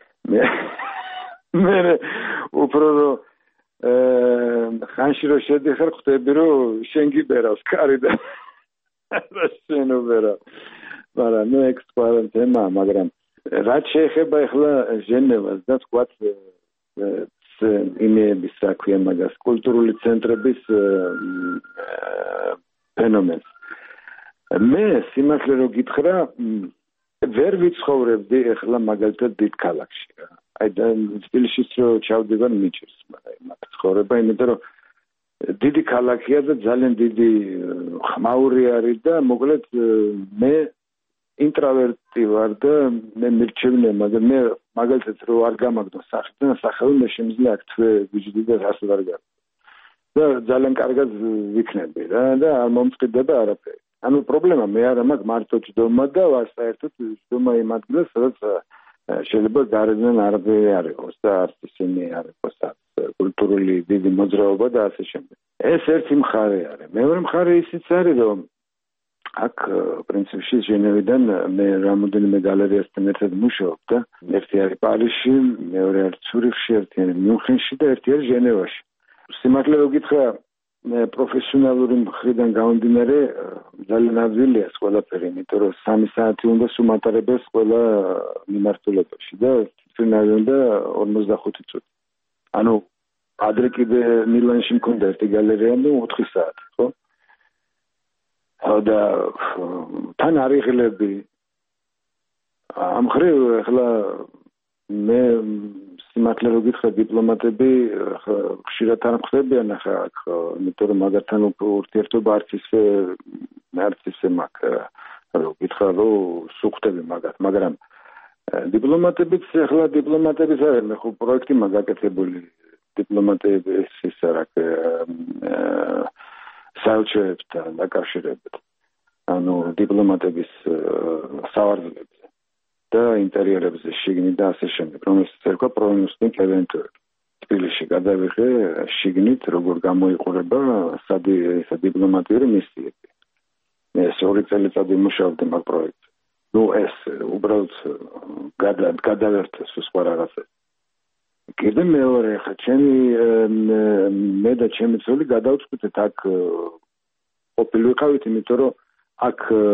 მე უფრო რომ ხანში რო შედიხარ ხვდები რომ შენ გიბერავს კარი და შენ უბერავ. მაგრამ ნუ ეგ სხვა თემა, მაგრამ რაც შეეხება ახლა ჟენევას და თქვათ იმების საქმე მაგას კულტურული ცენტრების ფენომენს. მე სიმართლე რომ გითხრა, ვერ ვიცხოვრებდი ახლა მაგალითად დიდ ქალაქში. აი და თბილისშიც რო ჩავდივარ მიჭირს, მაგრამ მაგ ცხოვრება, იმიტომ რომ დიდი ქალაქია და ძალიან დიდი ხმაური არის და მოკლედ მე ინტროვერტი ვარ და მე მირჩევნია, მაგრამ მე მაგალითად რო არ გამაგდო სახიდან სახელი მე შემიძლია აქ თვე ვიჯდი და რას ვარ გაკეთე. და ძალიან კარგად ვიქნები რა და არ მომწყდება არაფერი. ანუ პრობლემა მე არა მაქვს მარტო ჯდომა და ვარ საერთოდ ჯდომა იმ ადგილას, სადაც შეიძლება გარედან არაფერი არ იყოს და არც ისინი არ იყოს კულტურული დიდი მოძრაობა და ასე შემდეგ. ეს ერთი მხარე არის. მეორე მხარე ისიც არის, რომ აქ პრინციპში ჟენევიდან მე რამოდენიმე გალერეასთან ერთად მუშაობ და ერთი არის პარიზში, მეორე არის ცურიხში, ერთი არის მიუნხენში და ერთი არის ჟენევაში. სიმართლე რომ გითხრა, პროფესიონალური მხრიდან გამომდინარე ძალიან ადვილია ეს ყველაფერი, იმიტომ რომ 3 საათი უნდა სუმატარებელს ყველა მიმართულებაში და თვითონავე უნდა 45 წუთი. ანუ ადრე კიდე მილანში მქონდა ერთი გალერეა და 4 საათი, ხო? და თან არიღლები ამ ხრივ ახლა მე სიმართლე რო გითხრა დიპლომატები ხშირად არ ხდებიან ახლა აქ, იმიტომ რომ მაგათთან ურთიერთობა არც ისე მაქვს რო გითხრა რომ სუხტები მაგათ, მაგრამ დიპლომატებიც ახლა დიპლომატების არის, მე ხო პროექტი მაგაკეთებული დიპლომატების ის არა საელჩოებთან დაკავშირებით. ანუ დიპლომატების სავარძელებზე და ინტერიერებზე შიგნით და ასე შემდეგ, რომელსაც ერქვა პროვინციის ევენტები. თბილისში გადავიღე შიგნით, როგორ გამოიყურება სადიპლომატიური მისიები. ეს 2 წელიწადი მუშაობდი მაგ პროექტზე. ეს უბრალოდ გადავერთე სხვა რაღაცა. კიდე მეორე ხა მე და ჩემი ცოლი გადავწყვიტეთ აქ ყოფილიყავით, იმიტომ რომ აქ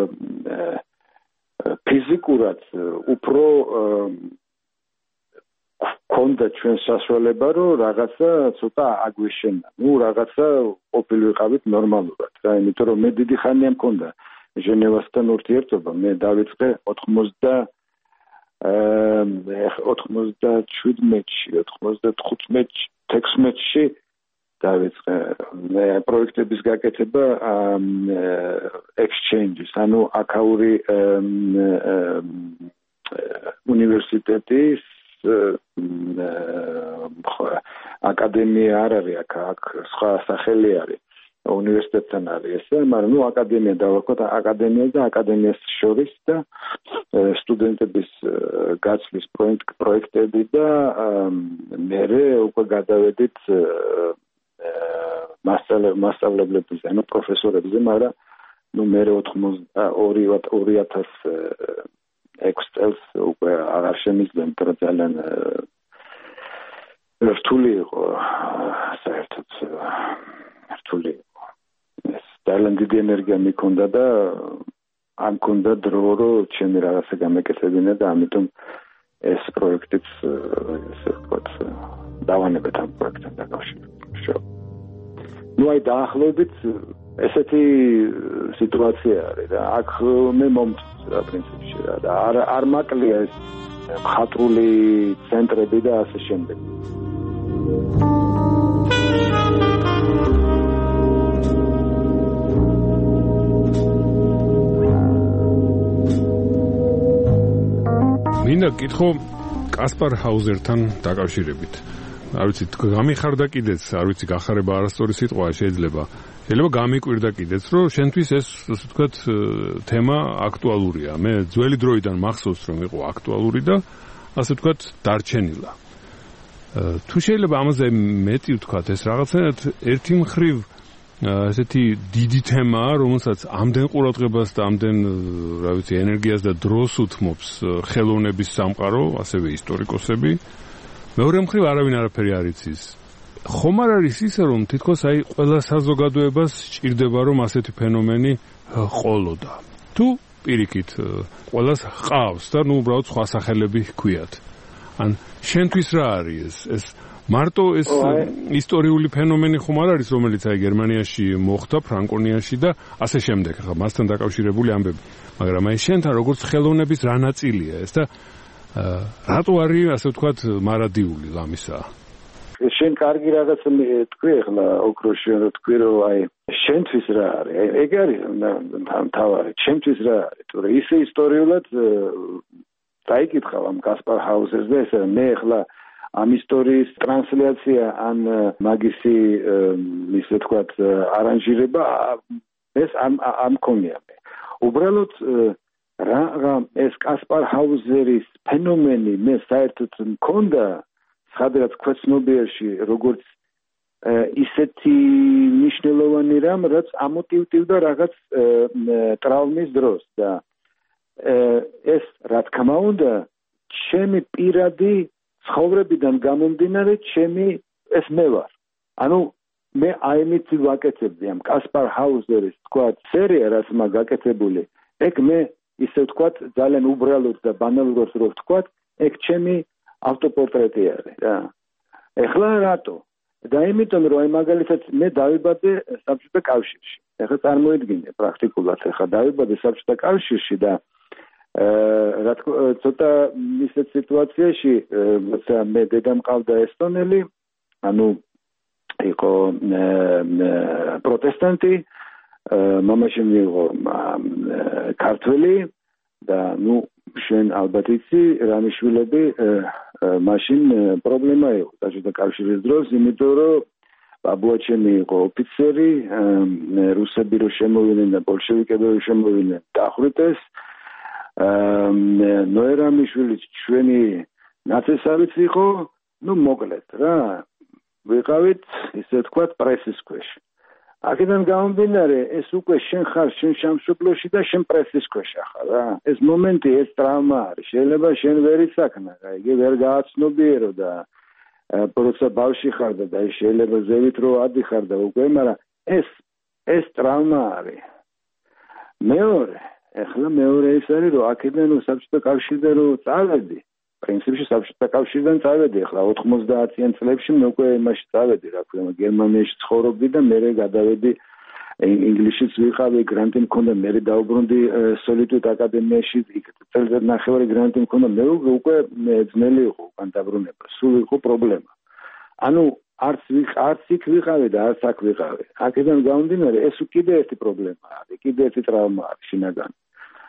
ფიზიკურად უფრო კონდა ჩვენ საშუალება რომ რაღაცა ცოტა აგვიშენა. რაღაცა ყოფილიყავით ნორმალურად რა, იმიტომ რომ მე დიდი ხანია მქონდა ჟენევასთან ურთიერთობა. მე დავიწყე 95-16-ში დავიწყე პროექტების გაკეთება exchange-ის, ანუ აქაური უნივერსიტეტის აკადემია არ არის აქ სხვა სახელი არის. უნივერსიტეტთან არის ესე, მაგრამ აკადემია დავარქვათ, აკადემია და აკადემიას შორის და სტუდენტების გაცვლის პროექტები და მერე უკვე გადავედით მასწავლებლებზე, ანუ პროფესორებზე, მაგრამ მერე 2006 წელს უკვე აღარ შემიძლია, იმიტომ რომ ძალიან რთული იყო საერთოდ რთული იყო. ძალიან დიდი ენერგია მიქონდა და არ მქონდა დრო რომ ჩემი რაღაცა გამეკეთებინა და ამიტომ ეს პროექტიც ესე ვთქვათ დავანებეთ ამ პროექტთან დაკავშირებით. აი დაახლოებით ესეთი სიტუაცია არის და აქ მე მომწონს რა პრინციპში რა და არ მაკლია ეს მხატვრული ცენტრები და ასე შემდეგ. მინდა გითხო კასპარ ჰაუზერთან დაკავშირებით. არ ვიცი, გამიხარდა კიდეც, არ ვიცი, გახარება არასწორი სიტყვაა, შეიძლება გამიკვირდა კიდეც, რომ შენთვის ეს, ასე ვთქვათ, თემა აქტუალურია. მე ძველი დროიდან მახსოვს, რომ იყო აქტუალური და ასე ვთქვათ, დარჩენილა. თუ შეიძლება ამაზე მეტი ვთქვათ, ეს რაღაცნაირად ერთი მხრივ ესეთი დიდი თემაა, რომელსაც ამდენ ყურადღებას და ამდენ, რა ვიცი, ენერგიას და დროს უთმობს ხელოვნების სამყარო, ასევე ისტორიკოსები. მეორე მხრივ არავინ არაფერი არ იცის. ხომ არ არის ისე, რომ თითქოს ყველა საზოგადოებას სჭირდება, რომ ასეთი ფენომენი ყოლოდა. თუ პირიქით ყველას ჰყავს და უბრალოდ სხვა სახელები ჰქვიათ. ან შენთვის რა არის ეს მარტო ეს ისტორიული ფენომენი ხომ არ არის, რომელიც გერმანიაში მოხდა, ფრანკონიაში და ასე შემდეგ, ხა მასთან დაკავშირებული ამბები. მაგრამ შენთან როგორც ხელოვნების რა ნაწილია ეს და რატო არის, ასე ვთქვათ, მარადიული ლამისა? შენ კარგი რაღაცა თქვი ახლა ოქროში, რომ თქვი რომ შენთვის რა არის? ეგ არის თავარი, ჩემთვის რა არის? თორე ისე ისტორიულად დაიკითხავ ამ კასპარ ჰაუზერს და ესე მე ახლა ამ ისტორიის ტრანსლაცია ან მაგისი ისე ვთქვათ არანჟირება ეს ამ მქონია მე. უბრალოდ ეს კასპარ ჰაუზერის ფენომენი მე საერთოდ მქონდა სადღაც ქვეცნობიერში როგორც ისეთი მნიშვნელოვანი რამ, რაც ამოტივტივდა რაღაც ტრავმის დროს და ეს რა თქმა უნდა ჩემი პირადი ცხოვრებიდან გამომდინარე ეს მე ვარ. ანუ მე აიმით ვაკეთებდი ამ კასპარ ჰაუზერის თქვა სერია რაც მაგ გაკეთებული. ეგ მე ისე ვთქვათ ძალიან უბრალოდ და ბანალურად რო ვთქვათ, ეგ ჩემი ავტოპორტრეტი არის რა. ეხლა რატო? და იმიტომ რომ მაგალითად მე დავიბადე საბჭოთა კავშირში. ეხლა წარმოიდგინე პრაქტიკულად, ეხლა დავიბადე საბჭოთა კავშირში და რა თქმა უნდა ცოტა ისეთ სიტუაციაში მე დედა მყავდა ესტონელი ანუ იყო პროტესტანტი მამაში მიიღო ქართველი და შენ ალბათ იცი რამიშვილები მაშინ პრობლემა იყო საბჭოთა კავშირის დროს იმიტომ რომ ბაბუაჩემი იყო ოფიცერი რუსები რო შემოვიდნენ და ბოლშევიკები რო შემოვიდნენ დახვრიტეს ნოერამიშვილი ჩვენი ნაცესავიც იყო მოკლედ რა ვიყავით ისე თქვა პრესის ქვეშ აქედან გამომდინარე ეს უკვე შენ ხარ შენ სამშობლოში და შენ პრესის ქვეშ ხარ რა ეს მომენტი ეს ტრავმა არის შეიძლება შენ ვერ იცაქნა რა იგი ვერ გააცნობიერო და პროცესა ბავში ხარ და შეიძლება ზევით რო ადიხარ და უკვე მაგრამ ეს ტრავმა არის მეორე ის არის რომ აქედან საბჭოთა კავშირიდან რო წავედი პრინციპში საბჭოთა კავშირიდან წავედი ახლა 90-იან წლებში მე უკვე იმაში წავედი რა ქვია გერმანიაში ცხოვრობდი და მე გადავედი ინგლისშიც ვიყავი გრანტი მქონდა მე დაუბრუნდი სოლიტუდ აკადემიაში იქ წელიწად ნახევარი გრანტი მქონდა მე უკვე ძნელი იყო უკან დაბრუნება სულ იყო პრობლემა ანუ არც იქ ვიყავი და არც აქ ვიყავი აქედან გამომდინარე ეს კიდე ერთი პრობლემა არის კიდე ერთი ტრავმა არის შინაგანი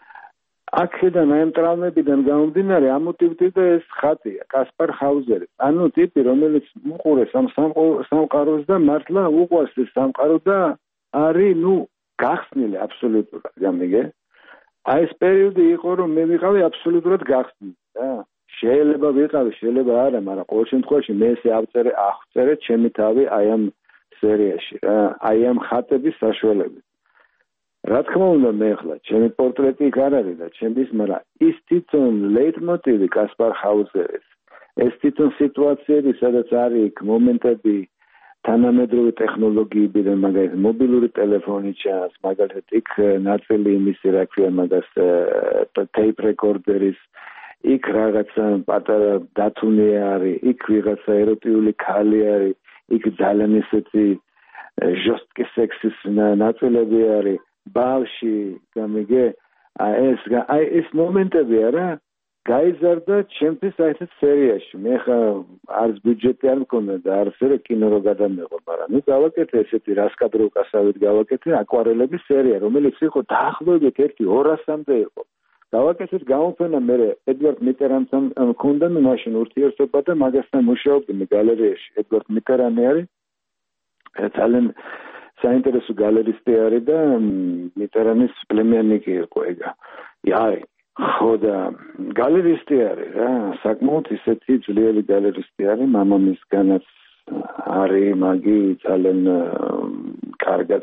აქედან აი ამ ტრავმებიდან გამომდინარე ამოტივდება ეს ხატია კასპარ ჰაუზერი ანუ ტიპი რომელიც უყურეს ამ სამყაროს და მართლა უყვარს ეს სამყარო და არის გახსნილი აბსოლუტურად გამიგე აი ეს პერიოდი იყო რომ მე ვიყავი აბსოლუტურად გახსნილი რა შეიძლება ვიყავი შეიძლება არა მაგრამ ყოველ შემთხვევაში მე ესე აღწერე ჩემი თავი აი ამ სერიაში რა აი ამ ხატების საშუალებით რა თქმა უნდა მე ახლა ჩემი პორტრეტი იქ არ არის და ჩემის მაგრამ ის თვითონ ლეიტმოტივი კასპარ ჰაუზერის ეს თვითონ სიტუაციები სადაც არის იქ მომენტები თანამედროვე ტექნოლოგიები და მაგალითად მობილური ტელეფონი ჩანს მაგალითად იქ ნაწილი იმისი რა ქვია მაგას ტეიპ რეკორდერის იქ რაღაცა პატარა დათუნი არის იქ ვიღაცა ეროტიული ქალი არის იქ ძალიან ისეთი ჟოსტკი სექსის ნაწილები არის ბავში გამიგე აი ეს მომენტები არა გაიზარდა ჩემთვის აი ეს სერიაში მე ხა არც ბიუჯეტი არ მქონდა და არც ერე კინო რო გადამეღო მაგრამ გავაკეთე ესეთი რასკადროვკასავით გავაკეთე აკვარელების სერია რომელიც იყო დაახლოებით 1-200-მდე იყო გავაკეთეთ გამოფენა მე ედვარდ მიტერანთან მქონდა მაშინ ურთიერთობა და მაგასთან მუშაობდი მე გალერეაში ედვარდ მიტერანი არის ძალიან საინტერესო გალერისტი არის და მიტერანის პლემიანიკი იყო ეგა აი ხო და გალერისტი არის რა საკმაოდ ისეთი ძლიერი გალერისტი არის მამამისგანაც არის მაგი ძალიან კარგად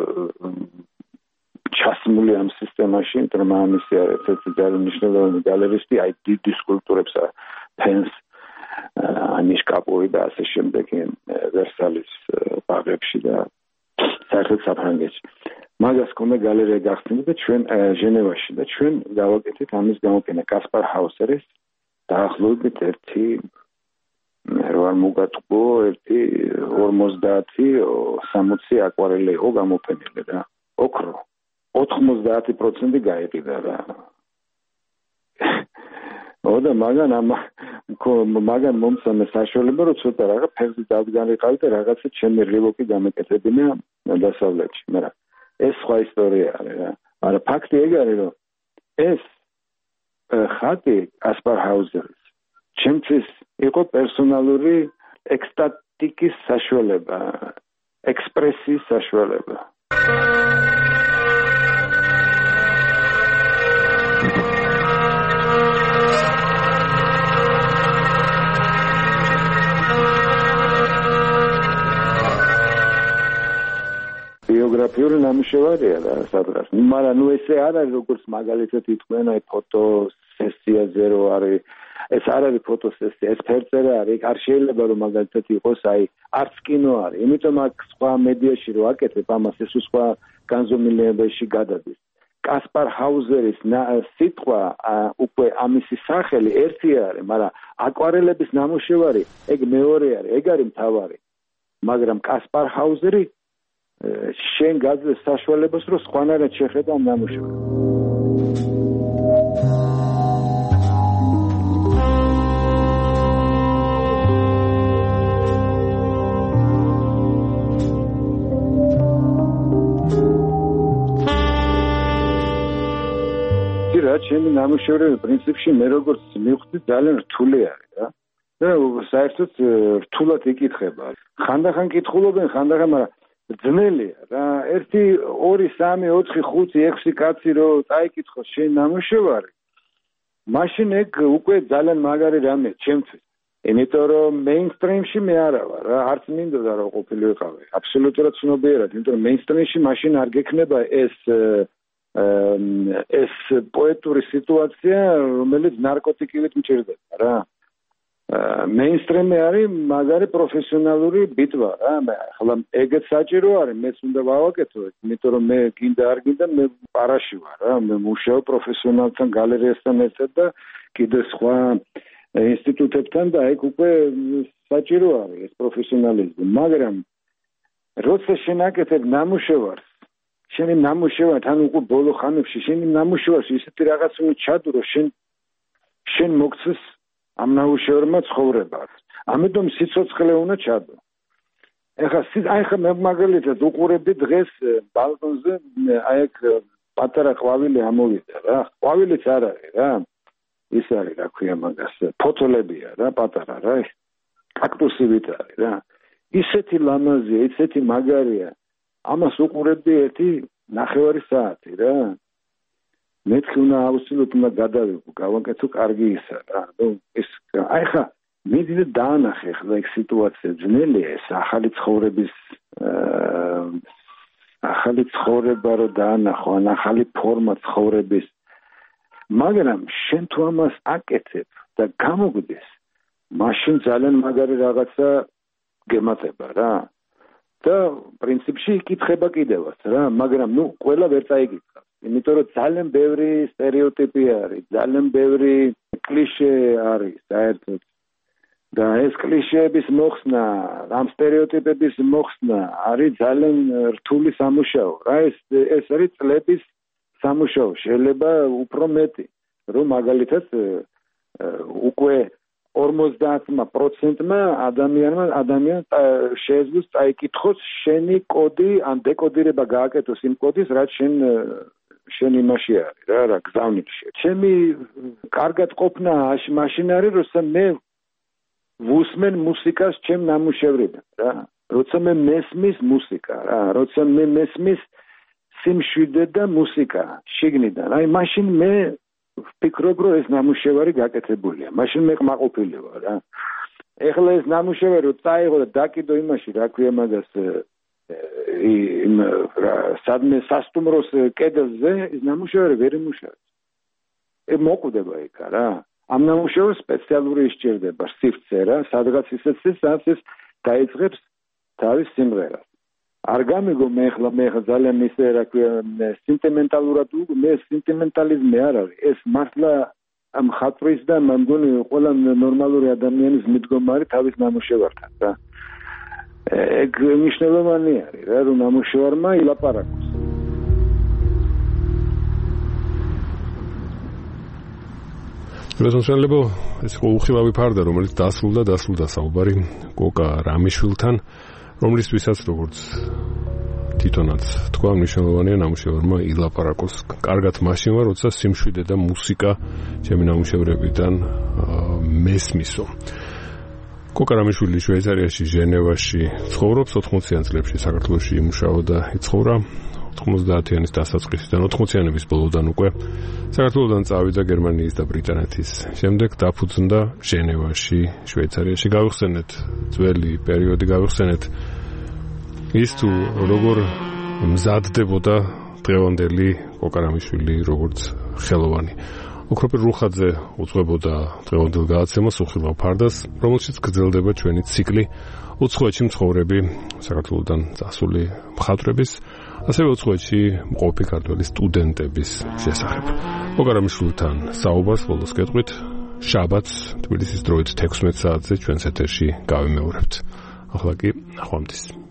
ჩასმული ამ სისტემაში იმიტომ რომ მამამისი არის ერთ-ერთი ძალიან მნიშვნელოვანი გალერისტი აი დიდი სკულპტურებს ფენს ანიშ კაპოი და ასე შემდეგ ვერსალის ბაღებში და საერთოდ საფრანგეთში. მაგას ქონდა გალერეა გახსნილი და ჩვენ ჟენევაში და ჩვენ გავაკეთეთ ამის გამოფენა კასპარ ჰაუსერის დაახლოებით 50-60 აკვარელი იყო გამოფენილი და ოქრო 90% გაიყიდა რა. და მაგან მომცემე საშუალება რომ ცოტა რაღაც ფერზე დავგანიყავი და რაღაცა ჩემი რივოკი გამეკეთებინა დასავლეთში, მაგრამ ეს სხვა ისტორია არის რა. მაგრამ ფაქტი ეგ არის რომ ეს ხატი კასპარ ჰაუზერის ჩემთვის იყო პერსონალური ექსტატიკის საშუალება, ექსპრესიის საშუალება. ბიოგრაფიული ნამუშევარია რა სადღაც. მაგრამ ესე არ არის როგორც მაგალითად ითქვენ აი ფოტოსესიაზე რო არის ეს არ არის ფოტოსესია, ეს ფერწერა არის, არ შეიძლება რომ მაგალითად იყოს აი არც კინო არის. იმიტომ აქ სხვა მედიაში რო აკეთებ ამას ეს სხვა განზომილებაში გადადის. კასპარ ჰაუზერის სიტყვა უკვე ამისი სახელი ერთი არის, მაგრამ აკვარელების ნამუშევარი ეგ მეორე არის, ეგ არის მთავარი. მაგრამ კასპარ ჰაუზერი შენ გაძლევს საშუალებას რომ სხვანაირად შეხედა ამ ნამუშევრებს. რაც ჩემი ნამუშევრები პრინციპში მე როგორც მივხვდი ძალიან რთული არის რა. და საერთოდ რთულად იკითხება. ხანდახან კითხულობენ, ხანდახან, მაგრამ ძნელია რა. 1 2 3 4 5 6 კაცი რო წაიკითხოს შენ ნამუშევარი. მაშინ ეგ უკვე ძალიან მაგარი რამე ჩემთვის. იმიტომ რომ მეინსტრიმში მე არა ვარ რა, არც მინდოდა რომ ყოფილიყავი. აბსოლუტურად ცნობიერად, იმიტომ რომ მეინსტრიმში მაშინ არ გექნება ეს პოეტური სიტუაცია, რომელიც ნარკოტიკივით მჭირდება რა. მეინსტრიმი არის მაგარი პროფესიონალური ბიტვა რა. ახლა ეგეც საჭირო არის, მეც უნდა ვავაკეთო, იმიტომ რომ მე გინდა არ გინდა მე პარაში ვარ რა. მე მუშაობ პროფესიონალთან, გალერეასთან ერთად და კიდე სხვა ინსტიტუტებთან და ეგ უკვე საჭირო არის ეს პროფესიონალიზმი. მაგრამ როცა შენ აკეთებ ნამუშევარს, შენი ნამუშევარი თან უკვე ბოლო ხანებში შენი ნამუშევარში ისეთი რაღაც უნდა ჩადურო, შენ მოგცეს ამ ნამუშევრმა ცხოვრება. ამიტომ სიცოცხლე უნდა ჩადო. ეხლა მე მაგალითად უყურებდი დღეს ბალკონზე, აი ეგ პატარა ყვავილი ამოვიდა რა. ყვავილიც არ არის რა. ის არის რა ქვია მაგას, ფოთოლებია რა, პატარა რა. კაქტუსივით არის რა. ისეთი ლამაზია, ისეთი მაგარია. ამას უყურებდი 1.5 საათი რა. მეთქი უნდა აუცილებლად უნდა გადავიღო, გავაკეთო კარგი ისა რა. ეს აი ხა მიდი დაანახე ხლა ეგ სიტუაცია ძნელია, ეს ახალი ცხოვრება რო დაანახო, ან ახალი ფორმა ცხოვრების. მაგრამ შენ თუ ამას აკეთებ და გამოგდეს, მაშინ ძალიან მაგარი რაღაცა გემატება რა. და პრინციპში იკითხება კიდევაც რა, მაგრამ ყველა ვერ წაიკითხავს. იმიტომ რომ ძალიან ბევრი სტერეოტიპი არის, ძალიან ბევრი კლიშე არის საერთოდ. და ეს კლიშეების მოხსნა, ამ სტერეოტიპების მოხსნა არის ძალიან რთული სამუშაო რა. ეს არის წლების სამუშაო, შეიძლება უფრო მეტი, რომ მაგალითად უკვე 50% ადამიანს შეეძლოს წაიკითხოს შენი კოდი, ან დეკოდირება გააკეთოს იმ კოდის, რაც შენ იმაში არის რა გზავნილში. ჩემი კარგად ყოფნა მაშინ არის, როცა მე ვუსმენ მუსიკას ჩემ ნამუშევრიდან რა. როცა მე მესმის მუსიკა რა, როცა მე მესმის სიმშვიდე და მუსიკა შიგნიდან. აი მაშინ მე ვფიქრობ, რომ ეს ნამუშევარი გაკეთებულია. მაშინ მე ყმაყოფილი ვარ რა. ეხლა ეს ნამუშევარი რო წაიღო და დაკიდო იმაში, რა ქვია მაგას, სადმე სასტუმროს კედელზე, ეს ნამუშევარი ვერ იმუშავებს. მოკვდება იქ რა. ამ ნამუშევრს სპეციალური ისჭირდება სივრცე რა, სადღაც ისეთ სადაც ეს დაიწყებს თავის სიმღერას. არ გამიგო მე ხლა ძალიან ისე რა ქვია სენტიმენტალურად, მე სენტიმენტალიზმი არ არის. ეს მართლა ამ ხატვის და მე მგონი ყველა ნორმალური ადამიანის მიდგომა არის თავის ნამუშევართან რა. ეგ მნიშვნელოვანი არის რა, რომ ნამუშევარმა ილაპარაკოს. რასონშალებო ეს უხილავი ფარდა, რომელიც დასრულდა საუბარი კოკა რამიშვილთან, რომლისთვისაც როგორც თვითონაც თქვა, მნიშვნელოვანია ნამუშევრმა ილაპარაკოს კარგად მაშინ ვარ, როცა სიმშვიდე და მუსიკა ჩემი ნამუშევრებიდან მესმისო. კოკა რამიშვილი შვეიცარიაში, ჟენევაში ცხოვრობს, 80-იან წლებში საქართველოში იმუშაოდა, იცხოვრა 90-იანის დასაწყისიდან 80-იანების ბოლოდან უკვე საქართველოდან წავიდა გერმანიის და ბრიტანეთის. შემდეგ დაფუძნდა ჟენევაში, შვეიცარიაში. გავიხსენეთ ძველი პერიოდი, გავიხსენეთ ის თუ როგორ მზადდებოდა დღევანდელი კოკა რამიშვილი როგორც ხელოვანი. ოქროპირ რუხაძე უძღვებოდა დღევანდელ გადაცემას უხილავ ფარდას, რომელშიც გრძელდება ჩვენი ციკლი უცხოეთში მცხოვრები საქართველოდან წასული მხატვრების, ასევე უცხოეთში მყოფი ქართველი სტუდენტების შესახებ. კოკა რამიშვილთან საუბარს ბოლოს გეტყვით შაბათს თბილისის დროით 16 საათზე ჩვენს ეთერში გავიმეორებთ. ახლა კი ნახვამდის.